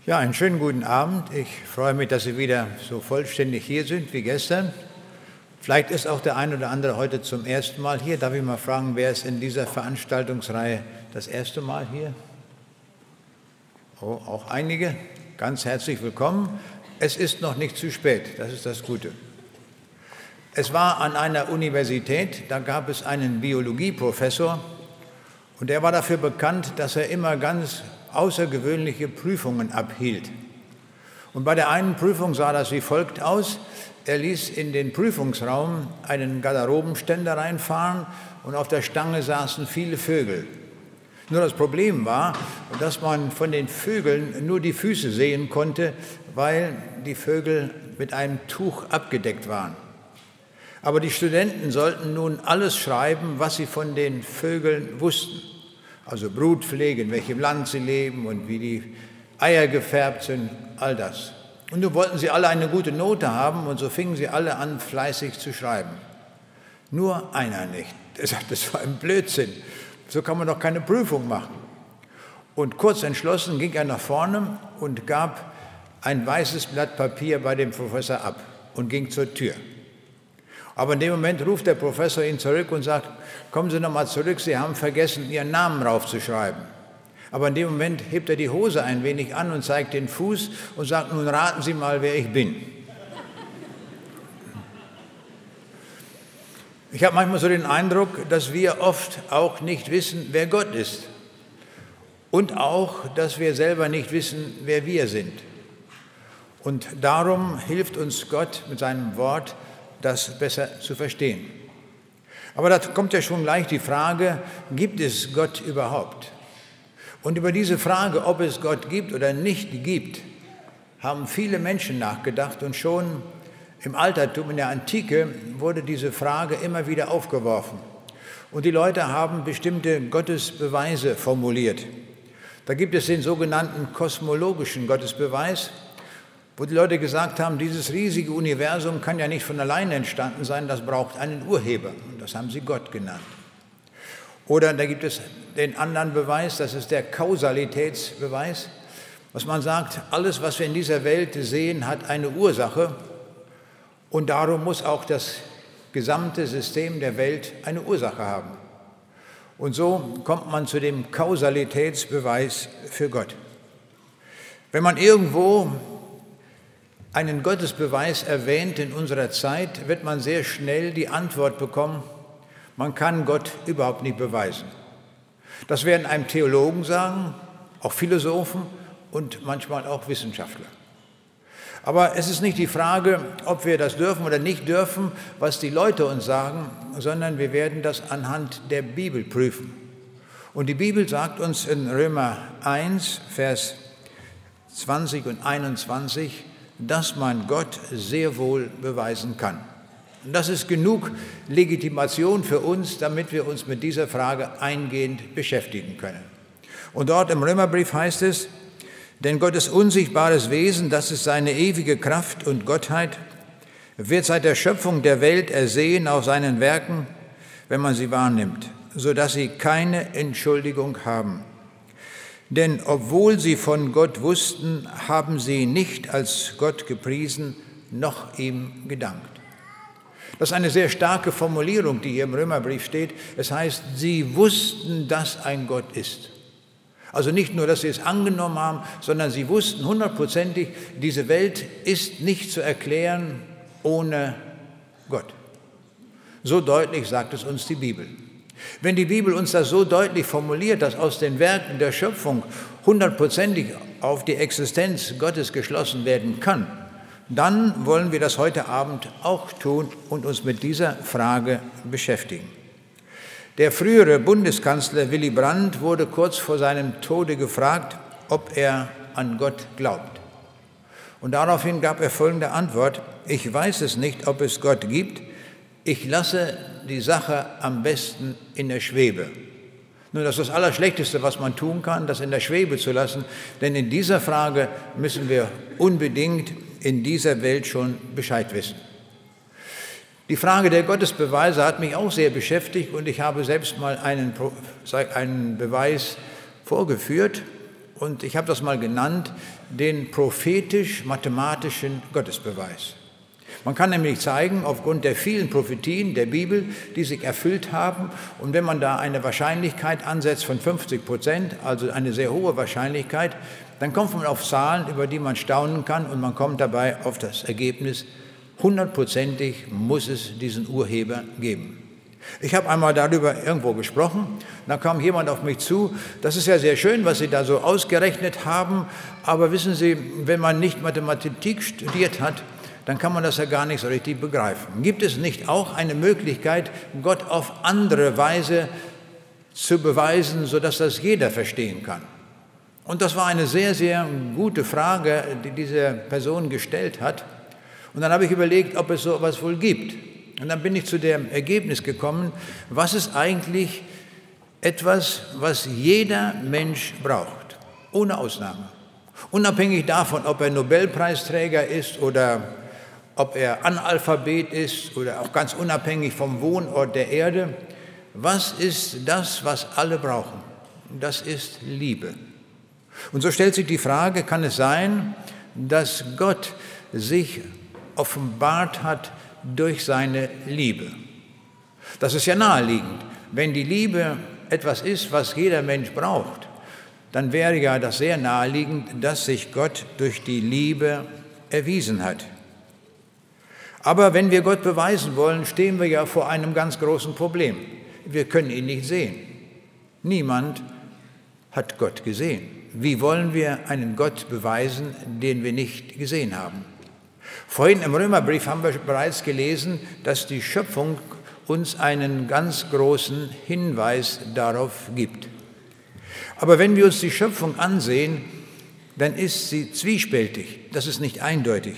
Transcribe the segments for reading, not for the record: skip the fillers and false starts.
Ja, einen schönen guten Abend. Ich freue mich, dass Sie wieder so vollständig hier sind wie gestern. Vielleicht ist auch der ein oder andere heute zum ersten Mal hier. Darf ich mal fragen, wer ist in dieser Veranstaltungsreihe das erste Mal hier? Oh, auch einige. Ganz herzlich willkommen. Es ist noch nicht zu spät, das ist das Gute. Es war an einer Universität, da gab es einen Biologieprofessor und der war dafür bekannt, dass er immer ganz außergewöhnliche Prüfungen abhielt. Und bei der einen Prüfung sah das wie folgt aus. Er ließ in den Prüfungsraum einen Garderobenständer reinfahren und auf der Stange saßen viele Vögel. Nur das Problem war, dass man von den Vögeln nur die Füße sehen konnte, weil die Vögel mit einem Tuch abgedeckt waren. Aber die Studenten sollten nun alles schreiben, was sie von den Vögeln wussten. Also Brutpflege, in welchem Land sie leben und wie die Eier gefärbt sind, all das. Und nun wollten sie alle eine gute Note haben und so fingen sie alle an, fleißig zu schreiben. Nur einer nicht. Der sagte, das war ein Blödsinn. So kann man doch keine Prüfung machen. Und kurz entschlossen ging er nach vorne und gab ein weißes Blatt Papier bei dem Professor ab und ging zur Tür. Aber in dem Moment ruft der Professor ihn zurück und sagt, kommen Sie noch mal zurück, Sie haben vergessen, Ihren Namen draufzuschreiben. Aber in dem Moment hebt er die Hose ein wenig an und zeigt den Fuß und sagt, nun raten Sie mal, wer ich bin. Ich habe manchmal so den Eindruck, dass wir oft auch nicht wissen, wer Gott ist. Und auch, dass wir selber nicht wissen, wer wir sind. Und darum hilft uns Gott mit seinem Wort, das besser zu verstehen. Aber da kommt ja schon gleich die Frage, gibt es Gott überhaupt? Und über diese Frage, ob es Gott gibt oder nicht gibt, haben viele Menschen nachgedacht und schon im Altertum, in der Antike, wurde diese Frage immer wieder aufgeworfen. Und die Leute haben bestimmte Gottesbeweise formuliert. Da gibt es den sogenannten kosmologischen Gottesbeweis, wo die Leute gesagt haben, dieses riesige Universum kann ja nicht von alleine entstanden sein, das braucht einen Urheber. Und das haben sie Gott genannt. Oder da gibt es den anderen Beweis, das ist der Kausalitätsbeweis, was man sagt, alles, was wir in dieser Welt sehen, hat eine Ursache und darum muss auch das gesamte System der Welt eine Ursache haben. Und so kommt man zu dem Kausalitätsbeweis für Gott. Wenn man irgendwo einen Gottesbeweis erwähnt in unserer Zeit, wird man sehr schnell die Antwort bekommen, man kann Gott überhaupt nicht beweisen. Das werden einem Theologen sagen, auch Philosophen und manchmal auch Wissenschaftler. Aber es ist nicht die Frage, ob wir das dürfen oder nicht dürfen, was die Leute uns sagen, sondern wir werden das anhand der Bibel prüfen. Und die Bibel sagt uns in Römer 1, Vers 20 und 21, dass man Gott sehr wohl beweisen kann. Und das ist genug Legitimation für uns, damit wir uns mit dieser Frage eingehend beschäftigen können. Und dort im Römerbrief heißt es, denn Gottes unsichtbares Wesen, das ist seine ewige Kraft und Gottheit, wird seit der Schöpfung der Welt ersehen auf seinen Werken, wenn man sie wahrnimmt, sodass sie keine Entschuldigung haben. Denn obwohl sie von Gott wussten, haben sie nicht als Gott gepriesen, noch ihm gedankt. Das ist eine sehr starke Formulierung, die hier im Römerbrief steht. Es heißt, sie wussten, dass ein Gott ist. Also nicht nur, dass sie es angenommen haben, sondern sie wussten hundertprozentig, diese Welt ist nicht zu erklären ohne Gott. So deutlich sagt es uns die Bibel. Wenn die Bibel uns das so deutlich formuliert, dass aus den Werken der Schöpfung hundertprozentig auf die Existenz Gottes geschlossen werden kann, dann wollen wir das heute Abend auch tun und uns mit dieser Frage beschäftigen. Der frühere Bundeskanzler Willy Brandt wurde kurz vor seinem Tode gefragt, ob er an Gott glaubt. Und daraufhin gab er folgende Antwort, ich weiß es nicht, ob es Gott gibt, ich lasse die Sache am besten in der Schwebe. Nun, das ist das Allerschlechteste, was man tun kann, das in der Schwebe zu lassen, denn in dieser Frage müssen wir unbedingt in dieser Welt schon Bescheid wissen. Die Frage der Gottesbeweise hat mich auch sehr beschäftigt und ich habe selbst mal einen Beweis vorgeführt und ich habe das mal genannt, den prophetisch-mathematischen Gottesbeweis. Man kann nämlich zeigen, aufgrund der vielen Prophetien der Bibel, die sich erfüllt haben, und wenn man da eine Wahrscheinlichkeit ansetzt von 50%, also eine sehr hohe Wahrscheinlichkeit, dann kommt man auf Zahlen, über die man staunen kann, und man kommt dabei auf das Ergebnis, 100%ig muss es diesen Urheber geben. Ich habe einmal darüber irgendwo gesprochen, da kam jemand auf mich zu, das ist ja sehr schön, was Sie da so ausgerechnet haben, aber wissen Sie, wenn man nicht Mathematik studiert hat, dann kann man das ja gar nicht so richtig begreifen. Gibt es nicht auch eine Möglichkeit, Gott auf andere Weise zu beweisen, sodass das jeder verstehen kann? Und das war eine sehr, sehr gute Frage, die diese Person gestellt hat. Und dann habe ich überlegt, ob es so etwas wohl gibt. Und dann bin ich zu dem Ergebnis gekommen, was ist eigentlich etwas, was jeder Mensch braucht, ohne Ausnahme. Unabhängig davon, ob er Nobelpreisträger ist oder ob er Analphabet ist oder auch ganz unabhängig vom Wohnort der Erde. Was ist das, was alle brauchen? Das ist Liebe. Und so stellt sich die Frage, kann es sein, dass Gott sich offenbart hat durch seine Liebe? Das ist ja naheliegend. Wenn die Liebe etwas ist, was jeder Mensch braucht, dann wäre ja das sehr naheliegend, dass sich Gott durch die Liebe erwiesen hat. Aber wenn wir Gott beweisen wollen, stehen wir ja vor einem ganz großen Problem. Wir können ihn nicht sehen. Niemand hat Gott gesehen. Wie wollen wir einen Gott beweisen, den wir nicht gesehen haben? Vorhin im Römerbrief haben wir bereits gelesen, dass die Schöpfung uns einen ganz großen Hinweis darauf gibt. Aber wenn wir uns die Schöpfung ansehen, dann ist sie zwiespältig. Das ist nicht eindeutig.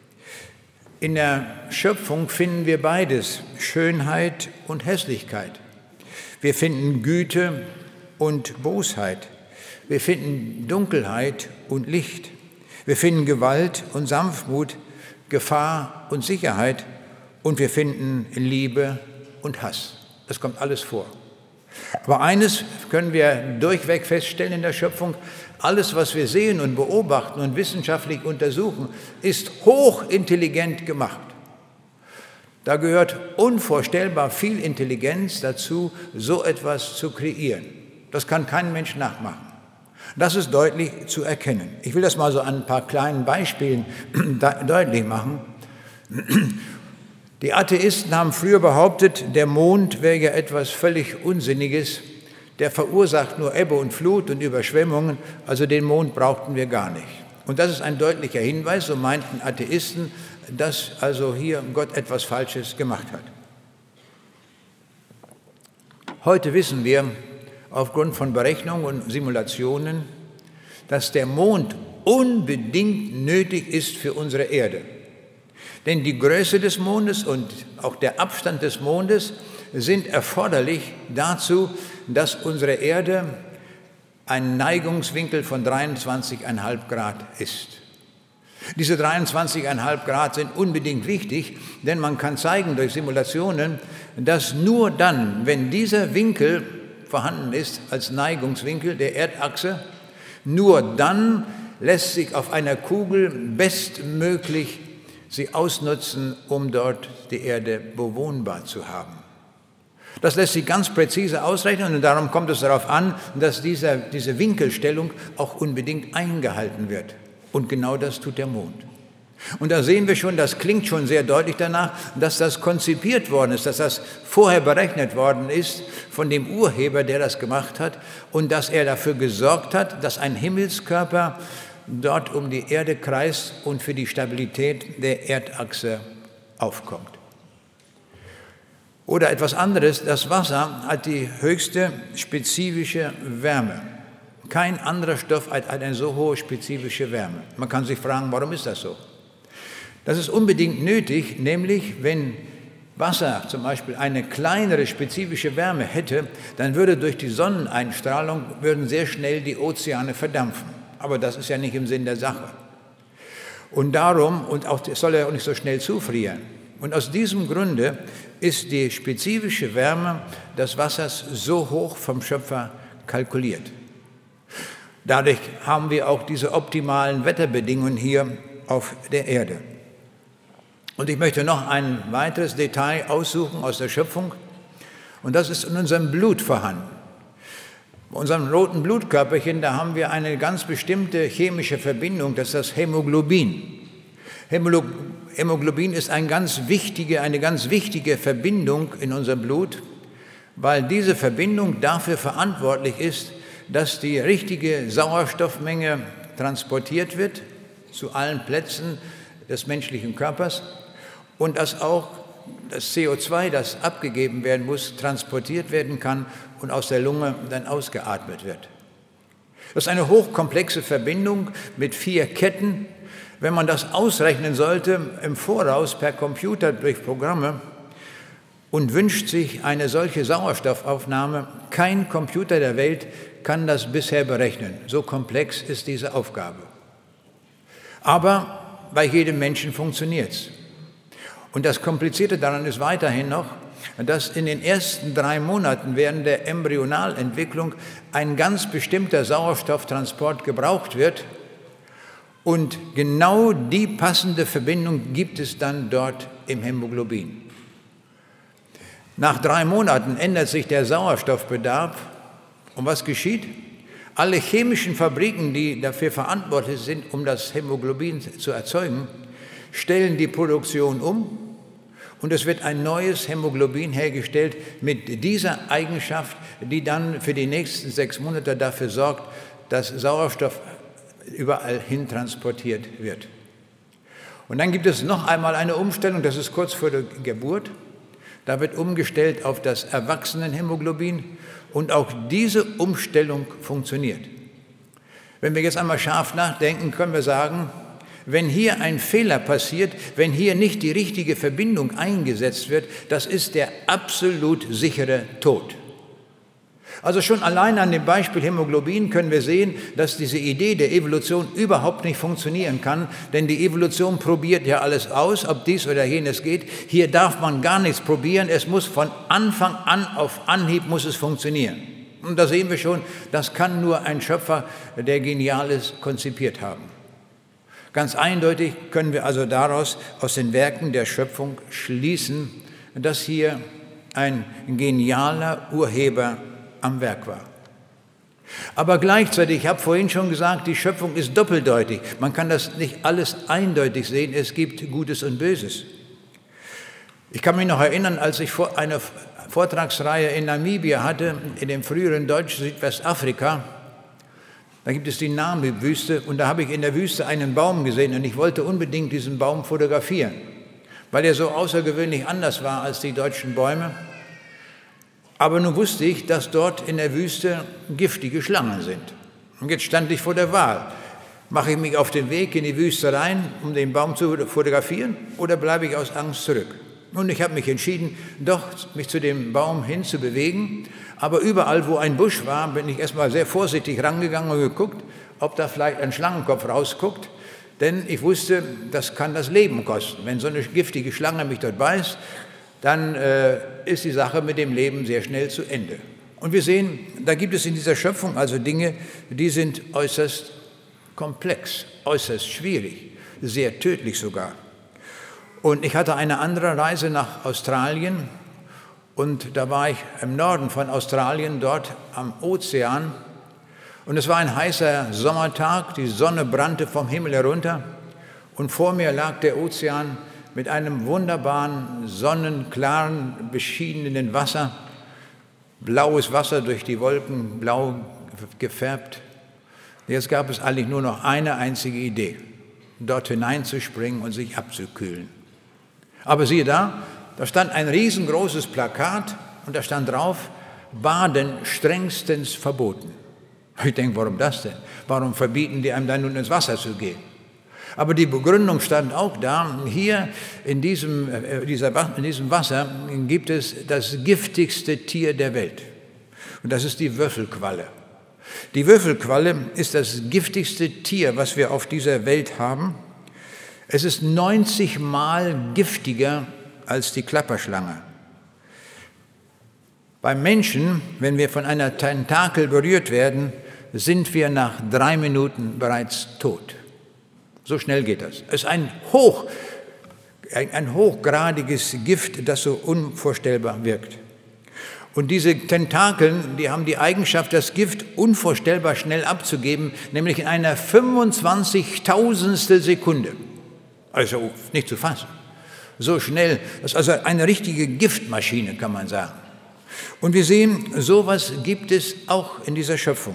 In der Schöpfung finden wir beides, Schönheit und Hässlichkeit. Wir finden Güte und Bosheit. Wir finden Dunkelheit und Licht. Wir finden Gewalt und Sanftmut, Gefahr und Sicherheit. Und wir finden Liebe und Hass. Das kommt alles vor. Aber eines können wir durchweg feststellen in der Schöpfung: Alles, was wir sehen und beobachten und wissenschaftlich untersuchen, ist hochintelligent gemacht. Da gehört unvorstellbar viel Intelligenz dazu, so etwas zu kreieren. Das kann kein Mensch nachmachen. Das ist deutlich zu erkennen. Ich will das mal so an ein paar kleinen Beispielen deutlich machen. Die Atheisten haben früher behauptet, der Mond wäre ja etwas völlig Unsinniges. Der verursacht nur Ebbe und Flut und Überschwemmungen, also den Mond brauchten wir gar nicht. Und das ist ein deutlicher Hinweis, so meinten Atheisten, dass also hier Gott etwas Falsches gemacht hat. Heute wissen wir aufgrund von Berechnungen und Simulationen, dass der Mond unbedingt nötig ist für unsere Erde. Denn die Größe des Mondes und auch der Abstand des Mondes sind erforderlich dazu, dass unsere Erde ein Neigungswinkel von 23,5 Grad ist. Diese 23,5 Grad sind unbedingt wichtig, denn man kann zeigen durch Simulationen, dass nur dann, wenn dieser Winkel vorhanden ist als Neigungswinkel der Erdachse, nur dann lässt sich auf einer Kugel bestmöglich sie ausnutzen, um dort die Erde bewohnbar zu haben. Das lässt sich ganz präzise ausrechnen und darum kommt es darauf an, dass diese Winkelstellung auch unbedingt eingehalten wird. Und genau das tut der Mond. Und da sehen wir schon, das klingt schon sehr deutlich danach, dass das konzipiert worden ist, dass das vorher berechnet worden ist von dem Urheber, der das gemacht hat, und dass er dafür gesorgt hat, dass ein Himmelskörper dort um die Erde kreist und für die Stabilität der Erdachse aufkommt. Oder etwas anderes, das Wasser hat die höchste spezifische Wärme. Kein anderer Stoff hat eine so hohe spezifische Wärme. Man kann sich fragen, warum ist das so? Das ist unbedingt nötig, nämlich wenn Wasser zum Beispiel eine kleinere spezifische Wärme hätte, dann würde durch die Sonneneinstrahlung sehr schnell die Ozeane verdampfen. Aber das ist ja nicht im Sinn der Sache. Und darum, und auch es soll ja auch nicht so schnell zufrieren. Und aus diesem Grunde ist die spezifische Wärme des Wassers so hoch vom Schöpfer kalkuliert. Dadurch haben wir auch diese optimalen Wetterbedingungen hier auf der Erde. Und ich möchte noch ein weiteres Detail aussuchen aus der Schöpfung, und das ist in unserem Blut vorhanden. Bei unserem roten Blutkörperchen, da haben wir eine ganz bestimmte chemische Verbindung, das ist das Hämoglobin. Hämoglobin ist eine ganz wichtige Verbindung in unserem Blut, weil diese Verbindung dafür verantwortlich ist, dass die richtige Sauerstoffmenge transportiert wird zu allen Plätzen des menschlichen Körpers und dass auch das CO2, das abgegeben werden muss, transportiert werden kann und aus der Lunge dann ausgeatmet wird. Das ist eine hochkomplexe Verbindung mit 4 Ketten. Wenn man das ausrechnen sollte im Voraus per Computer durch Programme und wünscht sich eine solche Sauerstoffaufnahme, kein Computer der Welt kann das bisher berechnen. So komplex ist diese Aufgabe. Aber bei jedem Menschen funktioniert es. Und das Komplizierte daran ist weiterhin noch, dass in den ersten 3 Monaten während der Embryonalentwicklung ein ganz bestimmter Sauerstofftransport gebraucht wird. Und genau die passende Verbindung gibt es dann dort im Hämoglobin. Nach 3 Monaten ändert sich der Sauerstoffbedarf. Und was geschieht? Alle chemischen Fabriken, die dafür verantwortlich sind, um das Hämoglobin zu erzeugen, stellen die Produktion um und es wird ein neues Hämoglobin hergestellt mit dieser Eigenschaft, die dann für die nächsten 6 Monate dafür sorgt, dass Sauerstoff überall hin transportiert wird. Und dann gibt es noch einmal eine Umstellung, das ist kurz vor der Geburt. Da wird umgestellt auf das Erwachsenenhämoglobin und auch diese Umstellung funktioniert. Wenn wir jetzt einmal scharf nachdenken, können wir sagen, wenn hier ein Fehler passiert, wenn hier nicht die richtige Verbindung eingesetzt wird, das ist der absolut sichere Tod. Also schon allein an dem Beispiel Hämoglobin können wir sehen, dass diese Idee der Evolution überhaupt nicht funktionieren kann, denn die Evolution probiert ja alles aus, ob dies oder jenes geht. Hier darf man gar nichts probieren, es muss von Anfang an auf Anhieb muss es funktionieren. Und da sehen wir schon, das kann nur ein Schöpfer, der Geniales konzipiert haben. Ganz eindeutig können wir also daraus aus den Werken der Schöpfung schließen, dass hier ein genialer Urheber am Werk war. Aber gleichzeitig, ich habe vorhin schon gesagt, die Schöpfung ist doppeldeutig. Man kann das nicht alles eindeutig sehen, es gibt Gutes und Böses. Ich kann mich noch erinnern, als ich eine Vortragsreihe in Namibia hatte, in dem früheren deutschen Südwestafrika, da gibt es die Namib-Wüste und da habe ich in der Wüste einen Baum gesehen und ich wollte unbedingt diesen Baum fotografieren, weil er so außergewöhnlich anders war als die deutschen Bäume. Aber nun wusste ich, dass dort in der Wüste giftige Schlangen sind. Und jetzt stand ich vor der Wahl. Mache ich mich auf den Weg in die Wüste rein, um den Baum zu fotografieren, oder bleibe ich aus Angst zurück? Und ich habe mich entschieden, doch mich zu dem Baum hinzubewegen. Aber überall, wo ein Busch war, bin ich erstmal sehr vorsichtig rangegangen und geguckt, ob da vielleicht ein Schlangenkopf rausguckt. Denn ich wusste, das kann das Leben kosten. Wenn so eine giftige Schlange mich dort beißt, dann ist die Sache mit dem Leben sehr schnell zu Ende. Und wir sehen, da gibt es in dieser Schöpfung also Dinge, die sind äußerst komplex, äußerst schwierig, sehr tödlich sogar. Und ich hatte eine andere Reise nach Australien und da war ich im Norden von Australien, dort am Ozean. Und es war ein heißer Sommertag, die Sonne brannte vom Himmel herunter und vor mir lag der Ozean mit einem wunderbaren, sonnenklaren, beschienenen Wasser, blaues Wasser durch die Wolken, blau gefärbt. Jetzt gab es eigentlich nur noch eine einzige Idee, dort hineinzuspringen und sich abzukühlen. Aber siehe da stand ein riesengroßes Plakat und da stand drauf, Baden strengstens verboten. Ich denke, warum das denn? Warum verbieten die einem dann nun ins Wasser zu gehen? Aber die Begründung stand auch da, hier in diesem Wasser gibt es das giftigste Tier der Welt. Und das ist die Würfelqualle. Die Würfelqualle ist das giftigste Tier, was wir auf dieser Welt haben. Es ist 90 Mal giftiger als die Klapperschlange. Beim Menschen, wenn wir von einer Tentakel berührt werden, sind wir nach 3 Minuten bereits tot. So schnell geht das. Es ist ein hochgradiges Gift, das so unvorstellbar wirkt. Und diese Tentakeln, die haben die Eigenschaft, das Gift unvorstellbar schnell abzugeben, nämlich in einer 25.000stel Sekunde. Also nicht zu fassen. So schnell, das ist also eine richtige Giftmaschine, kann man sagen. Und wir sehen, sowas gibt es auch in dieser Schöpfung.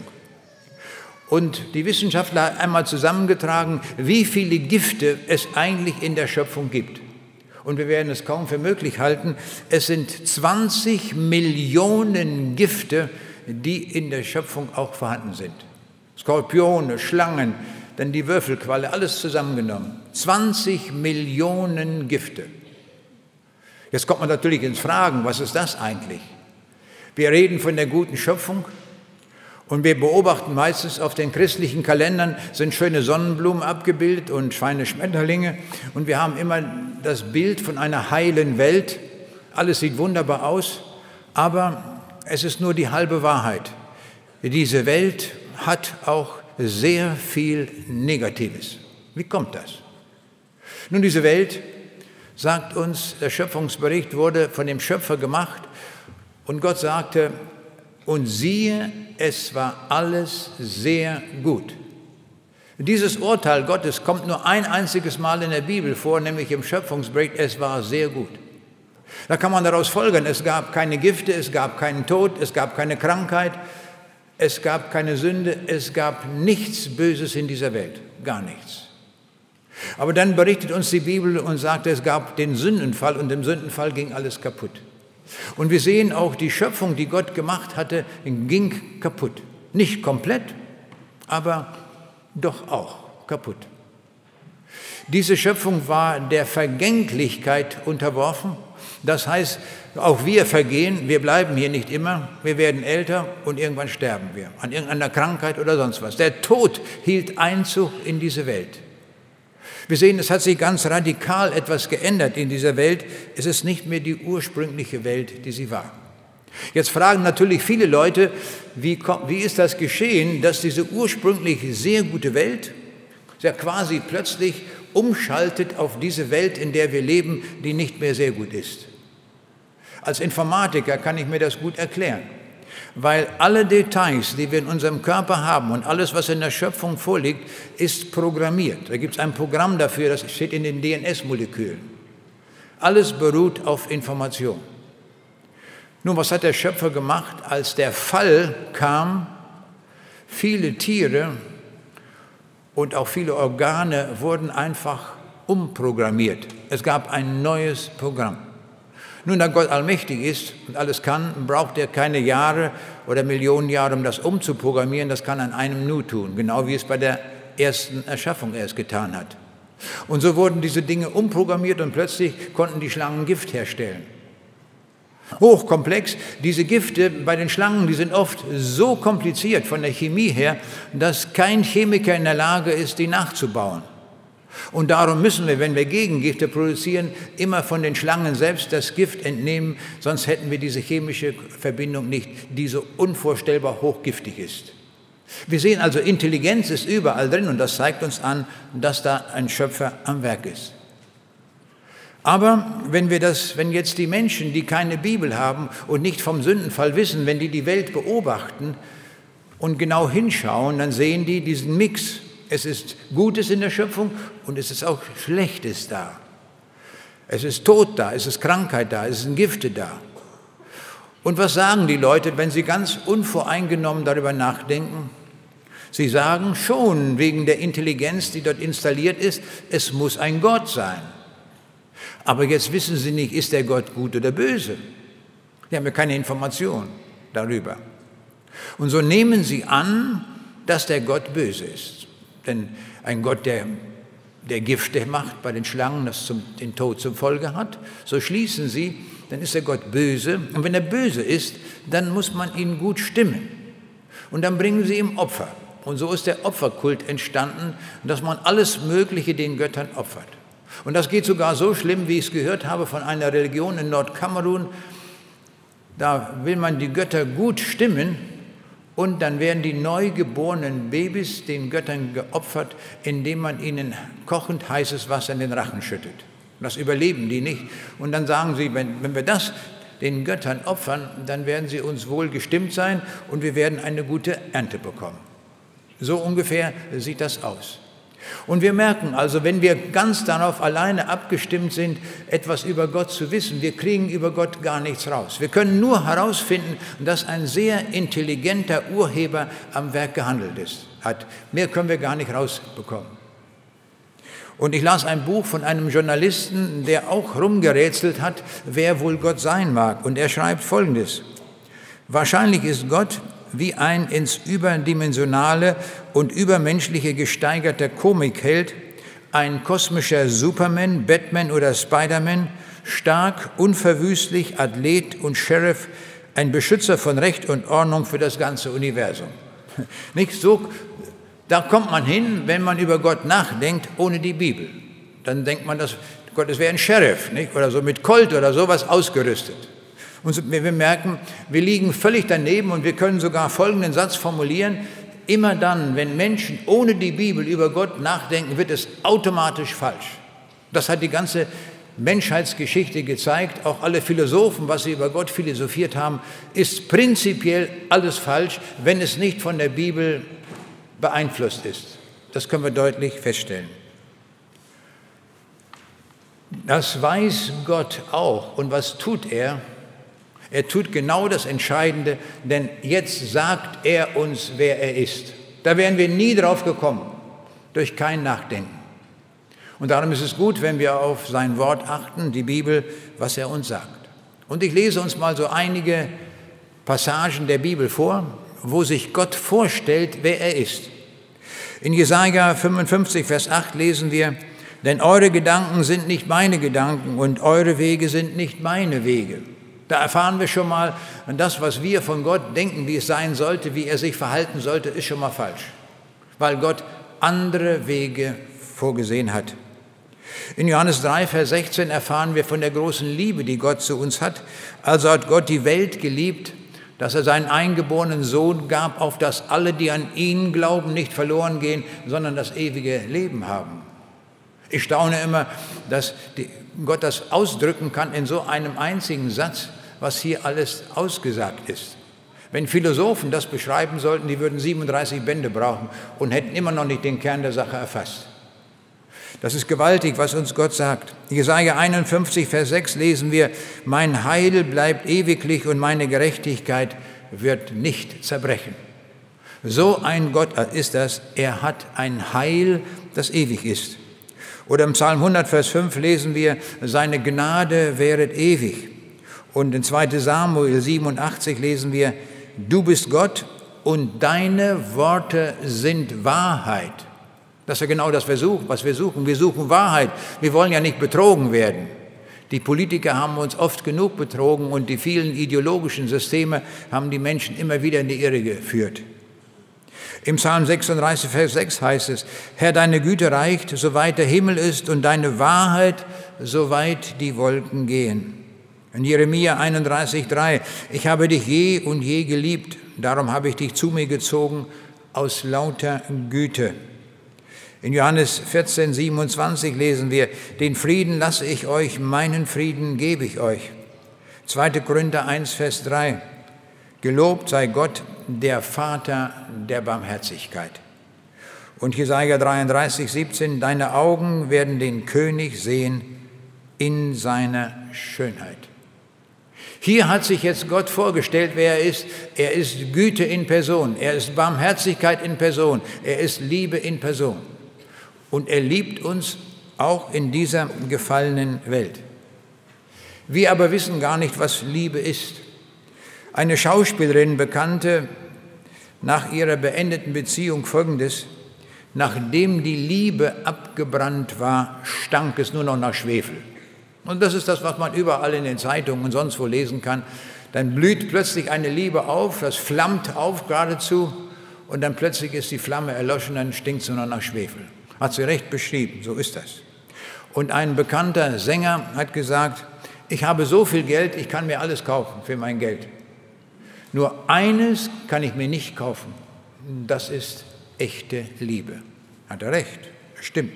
Und die Wissenschaftler haben einmal zusammengetragen, wie viele Gifte es eigentlich in der Schöpfung gibt. Und wir werden es kaum für möglich halten, es sind 20 Millionen Gifte, die in der Schöpfung auch vorhanden sind. Skorpione, Schlangen, dann die Würfelqualle, alles zusammengenommen. 20 Millionen Gifte. Jetzt kommt man natürlich ins Fragen, was ist das eigentlich? Wir reden von der guten Schöpfung und wir beobachten meistens auf den christlichen Kalendern, sind schöne Sonnenblumen abgebildet und feine Schmetterlinge und wir haben immer das Bild von einer heilen Welt. Alles sieht wunderbar aus, aber es ist nur die halbe Wahrheit. Diese Welt hat auch sehr viel Negatives. Wie kommt das? Nun, diese Welt, sagt uns, der Schöpfungsbericht wurde von dem Schöpfer gemacht und Gott sagte, und siehe, es war alles sehr gut. Dieses Urteil Gottes kommt nur ein einziges Mal in der Bibel vor, nämlich im Schöpfungsbericht, es war sehr gut. Da kann man daraus folgern, es gab keine Gifte, es gab keinen Tod, es gab keine Krankheit, es gab keine Sünde, es gab nichts Böses in dieser Welt, gar nichts. Aber dann berichtet uns die Bibel und sagt, es gab den Sündenfall und im Sündenfall ging alles kaputt. Und wir sehen auch, die Schöpfung, die Gott gemacht hatte, ging kaputt. Nicht komplett, aber doch auch kaputt. Diese Schöpfung war der Vergänglichkeit unterworfen. Das heißt, auch wir vergehen, wir bleiben hier nicht immer, wir werden älter und irgendwann sterben wir an irgendeiner Krankheit oder sonst was. Der Tod hielt Einzug in diese Welt. Wir sehen, es hat sich ganz radikal etwas geändert in dieser Welt. Es ist nicht mehr die ursprüngliche Welt, die sie war. Jetzt fragen natürlich viele Leute, wie ist das geschehen, dass diese ursprünglich sehr gute Welt ja quasi plötzlich umschaltet auf diese Welt, in der wir leben, die nicht mehr sehr gut ist. Als Informatiker kann ich mir das gut erklären, weil alle Details, die wir in unserem Körper haben und alles, was in der Schöpfung vorliegt, ist programmiert. Da gibt es ein Programm dafür, das steht in den DNS-Molekülen. Alles beruht auf Information. Nun, was hat der Schöpfer gemacht, als der Fall kam? Viele Tiere und auch viele Organe wurden einfach umprogrammiert. Es gab ein neues Programm. Nun, da Gott allmächtig ist und alles kann, braucht er keine Jahre oder Millionen Jahre, um das umzuprogrammieren. Das kann an einem Nu tun, genau wie es bei der ersten Erschaffung erst getan hat. Und so wurden diese Dinge umprogrammiert und plötzlich konnten die Schlangen Gift herstellen. Hochkomplex, diese Gifte bei den Schlangen, die sind oft so kompliziert von der Chemie her, dass kein Chemiker in der Lage ist, die nachzubauen. Und darum müssen wir, wenn wir Gegengifte produzieren, immer von den Schlangen selbst das Gift entnehmen, sonst hätten wir diese chemische Verbindung nicht, die so unvorstellbar hochgiftig ist. Wir sehen also, Intelligenz ist überall drin und das zeigt uns an, dass da ein Schöpfer am Werk ist. Aber wenn jetzt die Menschen, die keine Bibel haben und nicht vom Sündenfall wissen, wenn die Welt beobachten und genau hinschauen, dann sehen die diesen Mix. Es ist Gutes in der Schöpfung und es ist auch Schlechtes da. Es ist Tod da, es ist Krankheit da, es sind Gifte da. Und was sagen die Leute, wenn sie ganz unvoreingenommen darüber nachdenken? Sie sagen schon wegen der Intelligenz, die dort installiert ist, es muss ein Gott sein. Aber jetzt wissen sie nicht, ist der Gott gut oder böse? Sie haben ja keine Information darüber. Und so nehmen sie an, dass der Gott böse ist. Denn ein Gott, der Gifte macht bei den Schlangen, das den Tod zur Folge hat, so schließen sie, dann ist der Gott böse. Und wenn er böse ist, dann muss man ihn gut stimmen. Und dann bringen sie ihm Opfer. Und so ist der Opferkult entstanden, dass man alles Mögliche den Göttern opfert. Und das geht sogar so schlimm, wie ich es gehört habe von einer Religion in Nordkamerun. Da will man die Götter gut stimmen und dann werden die neugeborenen Babys den Göttern geopfert, indem man ihnen kochend heißes Wasser in den Rachen schüttet. Das überleben die nicht. Und dann sagen sie, wenn wir das den Göttern opfern, dann werden sie uns wohl gestimmt sein und wir werden eine gute Ernte bekommen. So ungefähr sieht das aus. Und wir merken also, wenn wir ganz darauf alleine abgestimmt sind, etwas über Gott zu wissen, wir kriegen über Gott gar nichts raus. Wir können nur herausfinden, dass ein sehr intelligenter Urheber am Werk gehandelt hat. Mehr können wir gar nicht rausbekommen. Und ich las ein Buch von einem Journalisten, der auch rumgerätselt hat, wer wohl Gott sein mag. Und er schreibt Folgendes: Wahrscheinlich ist Gott wie ein ins Überdimensionale und Übermenschliche gesteigerter Komikheld, ein kosmischer Superman, Batman oder Spider-Man, stark, unverwüstlich, Athlet und Sheriff, ein Beschützer von Recht und Ordnung für das ganze Universum. Nicht so, da kommt man hin, wenn man über Gott nachdenkt, ohne die Bibel. Dann denkt man, dass Gott ist wie ein Sheriff, nicht? Oder so mit Colt oder sowas ausgerüstet. Und wir merken, wir liegen völlig daneben und wir können sogar folgenden Satz formulieren: Immer dann, wenn Menschen ohne die Bibel über Gott nachdenken, wird es automatisch falsch. Das hat die ganze Menschheitsgeschichte gezeigt. Auch alle Philosophen, was sie über Gott philosophiert haben, ist prinzipiell alles falsch, wenn es nicht von der Bibel beeinflusst ist. Das können wir deutlich feststellen. Das weiß Gott auch. Und was tut er? Er tut genau das Entscheidende, denn jetzt sagt er uns, wer er ist. Da wären wir nie drauf gekommen, durch kein Nachdenken. Und darum ist es gut, wenn wir auf sein Wort achten, die Bibel, was er uns sagt. Und ich lese uns mal so einige Passagen der Bibel vor, wo sich Gott vorstellt, wer er ist. In Jesaja 55, Vers 8 lesen wir: Denn eure Gedanken sind nicht meine Gedanken und eure Wege sind nicht meine Wege. Da erfahren wir schon mal, das, was wir von Gott denken, wie es sein sollte, wie er sich verhalten sollte, ist schon mal falsch, weil Gott andere Wege vorgesehen hat. In Johannes 3, Vers 16 erfahren wir von der großen Liebe, die Gott zu uns hat. Also hat Gott die Welt geliebt, dass er seinen eingeborenen Sohn gab, auf dass alle, die an ihn glauben, nicht verloren gehen, sondern das ewige Leben haben. Ich staune immer, dass Gott das ausdrücken kann in so einem einzigen Satz, was hier alles ausgesagt ist. Wenn Philosophen das beschreiben sollten, die würden 37 Bände brauchen und hätten immer noch nicht den Kern der Sache erfasst. Das ist gewaltig, was uns Gott sagt. Jesaja 51, Vers 6 lesen wir: Mein Heil bleibt ewiglich und meine Gerechtigkeit wird nicht zerbrechen. So ein Gott ist das. Er hat ein Heil, das ewig ist. Oder im Psalm 100, Vers 5 lesen wir: Seine Gnade währet ewig. Und in 2. Samuel 87 lesen wir: Du bist Gott und deine Worte sind Wahrheit. Das ist ja genau das, was wir suchen. Wir suchen Wahrheit. Wir wollen ja nicht betrogen werden. Die Politiker haben uns oft genug betrogen und die vielen ideologischen Systeme haben die Menschen immer wieder in die Irre geführt. Im Psalm 36, Vers 6 heißt es: Herr, deine Güte reicht, soweit der Himmel ist, und deine Wahrheit, soweit die Wolken gehen. In Jeremia 31, 3: Ich habe dich je und je geliebt, darum habe ich dich zu mir gezogen aus lauter Güte. In Johannes 14, 27 lesen wir: Den Frieden lasse ich euch, meinen Frieden gebe ich euch. 2. Korinther 1, Vers 3: Gelobt sei Gott, der Vater der Barmherzigkeit. Und Jesaja 33, 17: Deine Augen werden den König sehen in seiner Schönheit. Hier hat sich jetzt Gott vorgestellt, wer er ist. Er ist Güte in Person, er ist Barmherzigkeit in Person, er ist Liebe in Person. Und er liebt uns auch in dieser gefallenen Welt. Wir aber wissen gar nicht, was Liebe ist. Eine Schauspielerin bekannte nach ihrer beendeten Beziehung Folgendes: Nachdem die Liebe abgebrannt war, stank es nur noch nach Schwefel. Und das ist das, was man überall in den Zeitungen und sonst wo lesen kann. Dann blüht plötzlich eine Liebe auf, das flammt auf geradezu, und dann plötzlich ist die Flamme erloschen, dann stinkt es nur noch nach Schwefel. Hat sie recht beschrieben, so ist das. Und ein bekannter Sänger hat gesagt: Ich habe so viel Geld, ich kann mir alles kaufen für mein Geld. Nur eines kann ich mir nicht kaufen, das ist echte Liebe. Hat er recht, stimmt.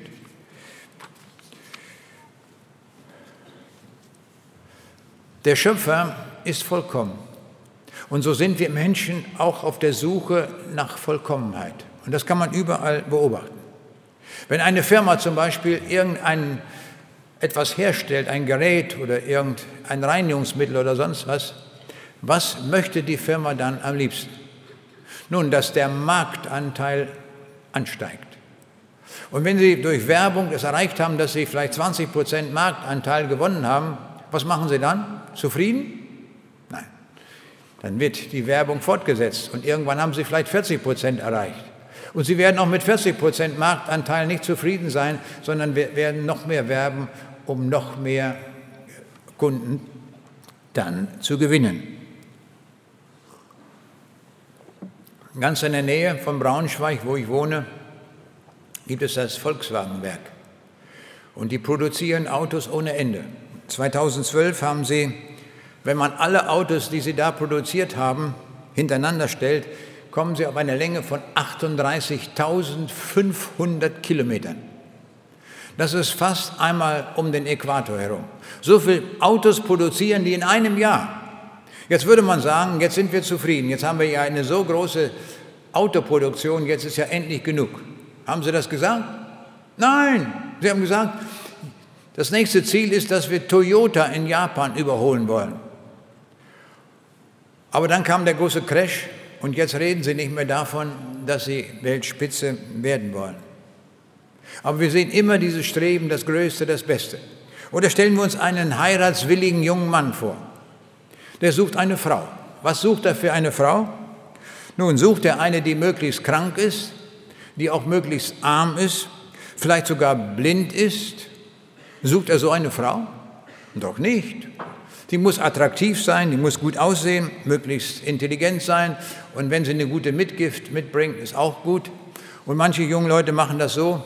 Der Schöpfer ist vollkommen. Und so sind wir Menschen auch auf der Suche nach Vollkommenheit. Und das kann man überall beobachten. Wenn eine Firma zum Beispiel etwas herstellt, ein Gerät oder irgendein Reinigungsmittel oder sonst was möchte die Firma dann am liebsten? Nun, dass der Marktanteil ansteigt. Und wenn Sie durch Werbung es erreicht haben, dass Sie vielleicht 20% Marktanteil gewonnen haben, was machen Sie dann? Zufrieden? Nein. Dann wird die Werbung fortgesetzt und irgendwann haben Sie vielleicht 40% erreicht. Und Sie werden auch mit 40% Marktanteil nicht zufrieden sein, sondern werden noch mehr werben, um noch mehr Kunden dann zu gewinnen. Ganz in der Nähe von Braunschweig, wo ich wohne, gibt es das Volkswagenwerk. Und die produzieren Autos ohne Ende. 2012 haben sie, wenn man alle Autos, die sie da produziert haben, hintereinander stellt, kommen sie auf eine Länge von 38.500 Kilometern. Das ist fast einmal um den Äquator herum. So viele Autos produzieren die in einem Jahr. Jetzt würde man sagen, jetzt sind wir zufrieden. Jetzt haben wir ja eine so große Autoproduktion, jetzt ist ja endlich genug. Haben Sie das gesagt? Nein, Sie haben gesagt, das nächste Ziel ist, dass wir Toyota in Japan überholen wollen. Aber dann kam der große Crash und jetzt reden Sie nicht mehr davon, dass Sie Weltspitze werden wollen. Aber wir sehen immer dieses Streben, das Größte, das Beste. Oder stellen wir uns einen heiratswilligen jungen Mann vor. Der sucht eine Frau. Was sucht er für eine Frau? Nun, sucht er eine, die möglichst krank ist, die auch möglichst arm ist, vielleicht sogar blind ist. Sucht er so eine Frau? Doch nicht. Die muss attraktiv sein, die muss gut aussehen, möglichst intelligent sein und wenn sie eine gute Mitgift mitbringt, ist auch gut. Und manche junge Leute machen das so,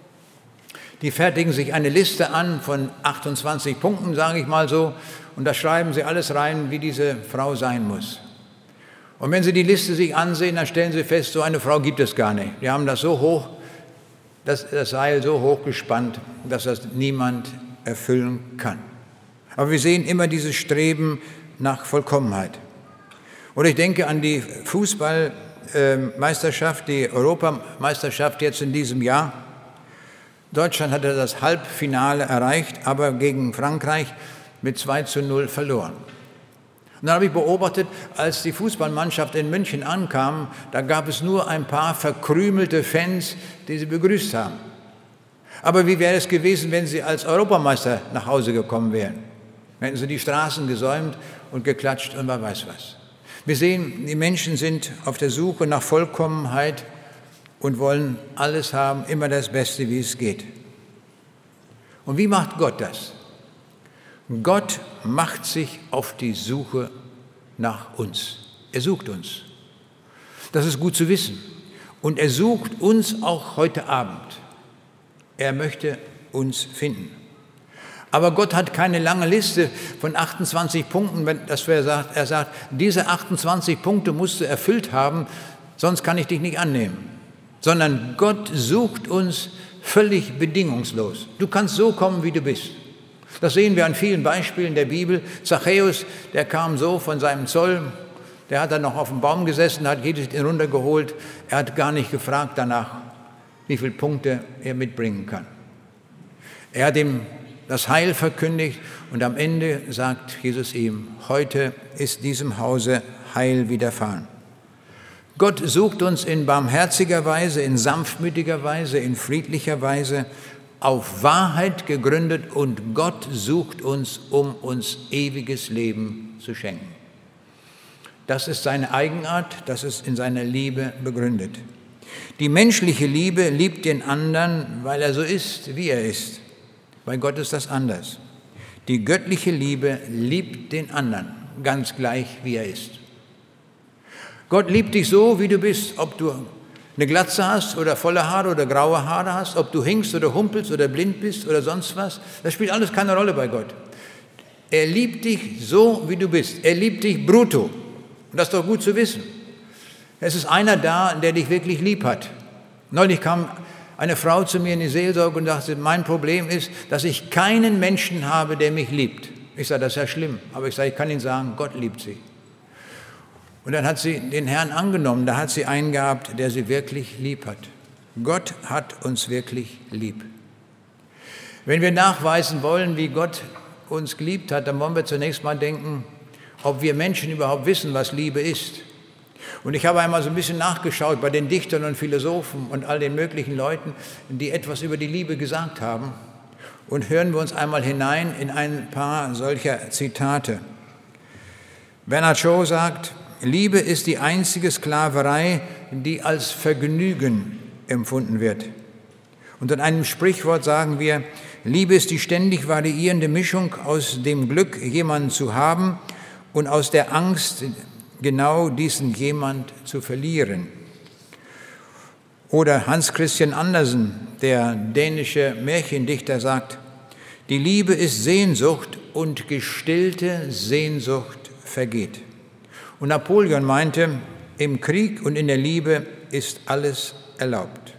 die fertigen sich eine Liste an von 28 Punkten, sage ich mal so, und da schreiben sie alles rein, wie diese Frau sein muss. Und wenn Sie die Liste sich ansehen, dann stellen Sie fest, so eine Frau gibt es gar nicht. Die haben das so hoch, das Seil so hoch gespannt, dass das niemand erfüllen kann. Aber wir sehen immer dieses Streben nach Vollkommenheit. Oder ich denke an die Fußballmeisterschaft, die Europameisterschaft jetzt in diesem Jahr. Deutschland hatte das Halbfinale erreicht, aber gegen Frankreich mit 2:0 verloren. Und dann habe ich beobachtet, als die Fußballmannschaft in München ankam, da gab es nur ein paar verkrümelte Fans, die sie begrüßt haben. Aber wie wäre es gewesen, wenn sie als Europameister nach Hause gekommen wären? Hätten sie die Straßen gesäumt und geklatscht und wer weiß was. Wir sehen, die Menschen sind auf der Suche nach Vollkommenheit und wollen alles haben, immer das Beste, wie es geht. Und wie macht Gott das? Gott macht sich auf die Suche nach uns. Er sucht uns. Das ist gut zu wissen. Und er sucht uns auch heute Abend. Er möchte uns finden. Aber Gott hat keine lange Liste von 28 Punkten, er sagt, diese 28 Punkte musst du erfüllt haben, sonst kann ich dich nicht annehmen. Sondern Gott sucht uns völlig bedingungslos. Du kannst so kommen, wie du bist. Das sehen wir an vielen Beispielen der Bibel. Zachäus, der kam so von seinem Zoll, der hat dann noch auf dem Baum gesessen, hat jedes runtergeholt. Er hat gar nicht gefragt danach, wie viele Punkte er mitbringen kann. Er hat ihm das Heil verkündigt und am Ende sagt Jesus ihm, heute ist diesem Hause Heil widerfahren. Gott sucht uns in barmherziger Weise, in sanftmütiger Weise, in friedlicher Weise, auf Wahrheit gegründet und Gott sucht uns, um uns ewiges Leben zu schenken. Das ist seine Eigenart, das ist in seiner Liebe begründet. Die menschliche Liebe liebt den anderen, weil er so ist, wie er ist. Bei Gott ist das anders. Die göttliche Liebe liebt den anderen, ganz gleich, wie er ist. Gott liebt dich so, wie du bist, ob du eine Glatze hast oder volle Haare oder graue Haare hast, ob du hinkst oder humpelst oder blind bist oder sonst was, das spielt alles keine Rolle bei Gott. Er liebt dich so, wie du bist. Er liebt dich brutto. Und das ist doch gut zu wissen. Es ist einer da, der dich wirklich lieb hat. Neulich kam eine Frau zu mir in die Seelsorge und sagte, mein Problem ist, dass ich keinen Menschen habe, der mich liebt. Ich sage, das ist ja schlimm. Aber ich sage, ich kann Ihnen sagen, Gott liebt sie. Und dann hat sie den Herrn angenommen. Da hat sie einen gehabt, der sie wirklich lieb hat. Gott hat uns wirklich lieb. Wenn wir nachweisen wollen, wie Gott uns geliebt hat, dann wollen wir zunächst mal denken, ob wir Menschen überhaupt wissen, was Liebe ist. Und ich habe einmal so ein bisschen nachgeschaut bei den Dichtern und Philosophen und all den möglichen Leuten, die etwas über die Liebe gesagt haben. Und hören wir uns einmal hinein in ein paar solcher Zitate. Bernard Shaw sagt, Liebe ist die einzige Sklaverei, die als Vergnügen empfunden wird. Und in einem Sprichwort sagen wir, Liebe ist die ständig variierende Mischung aus dem Glück, jemanden zu haben und aus der Angst, genau diesen jemand zu verlieren. Oder Hans Christian Andersen, der dänische Märchendichter, sagt, die Liebe ist Sehnsucht und gestillte Sehnsucht vergeht. Und Napoleon meinte, im Krieg und in der Liebe ist alles erlaubt.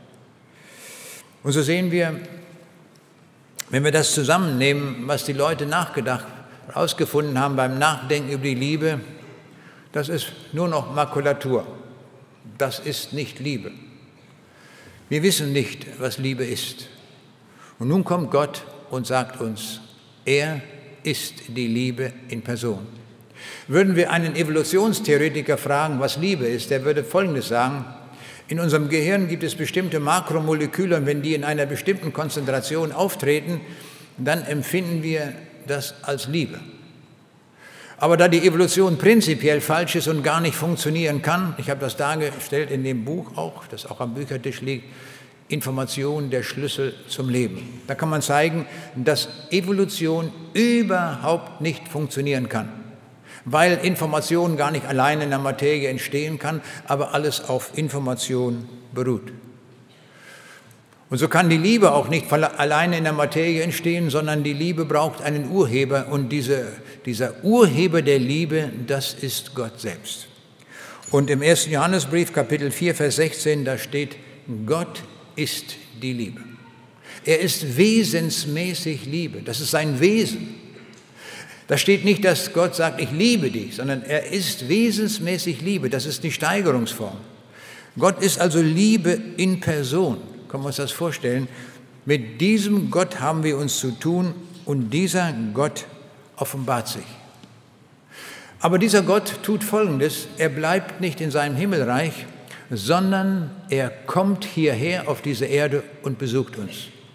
Und so sehen wir, wenn wir das zusammennehmen, was die Leute herausgefunden haben beim Nachdenken über die Liebe, das ist nur noch Makulatur. Das ist nicht Liebe. Wir wissen nicht, was Liebe ist. Und nun kommt Gott und sagt uns, er ist die Liebe in Person. Würden wir einen Evolutionstheoretiker fragen, was Liebe ist, der würde Folgendes sagen, in unserem Gehirn gibt es bestimmte Makromoleküle und wenn die in einer bestimmten Konzentration auftreten, dann empfinden wir das als Liebe. Aber da die Evolution prinzipiell falsch ist und gar nicht funktionieren kann, ich habe das dargestellt in dem Buch auch, das auch am Büchertisch liegt, Information der Schlüssel zum Leben. Da kann man zeigen, dass Evolution überhaupt nicht funktionieren kann, weil Information gar nicht alleine in der Materie entstehen kann, aber alles auf Information beruht. Und so kann die Liebe auch nicht alleine in der Materie entstehen, sondern die Liebe braucht einen Urheber und dieser Urheber der Liebe, das ist Gott selbst. Und im 1. Johannesbrief, Kapitel 4, Vers 16, da steht, Gott ist die Liebe. Er ist wesensmäßig Liebe, das ist sein Wesen. Da steht nicht, dass Gott sagt, ich liebe dich, sondern er ist wesensmäßig Liebe, das ist die Steigerungsform. Gott ist also Liebe in Person. Können wir uns das vorstellen? Mit diesem Gott haben wir uns zu tun und dieser Gott offenbart sich. Aber dieser Gott tut Folgendes, er bleibt nicht in seinem Himmelreich, sondern er kommt hierher auf diese Erde und besucht uns.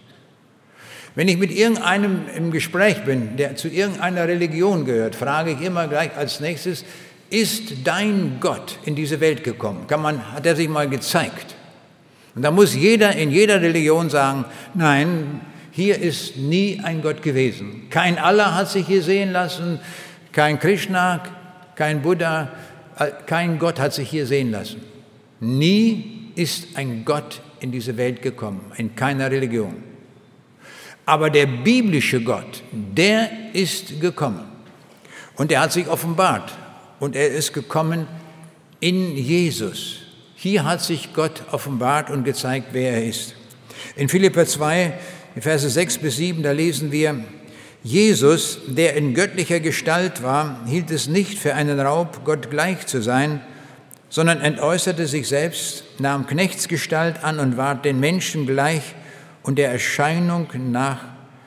Wenn ich mit irgendeinem im Gespräch bin, der zu irgendeiner Religion gehört, frage ich immer gleich als nächstes, ist dein Gott in diese Welt gekommen? Hat er sich mal gezeigt? Und da muss jeder in jeder Religion sagen, nein, hier ist nie ein Gott gewesen. Kein Allah hat sich hier sehen lassen, kein Krishna, kein Buddha, kein Gott hat sich hier sehen lassen. Nie ist ein Gott in diese Welt gekommen, in keiner Religion. Aber der biblische Gott, der ist gekommen und er hat sich offenbart und er ist gekommen in Jesus. Hier hat sich Gott offenbart und gezeigt, wer er ist. In Philipper 2, Verse 6 bis 7, da lesen wir, Jesus, der in göttlicher Gestalt war, hielt es nicht für einen Raub, Gott gleich zu sein, sondern entäußerte sich selbst, nahm Knechtsgestalt an und ward den Menschen gleich und der Erscheinung nach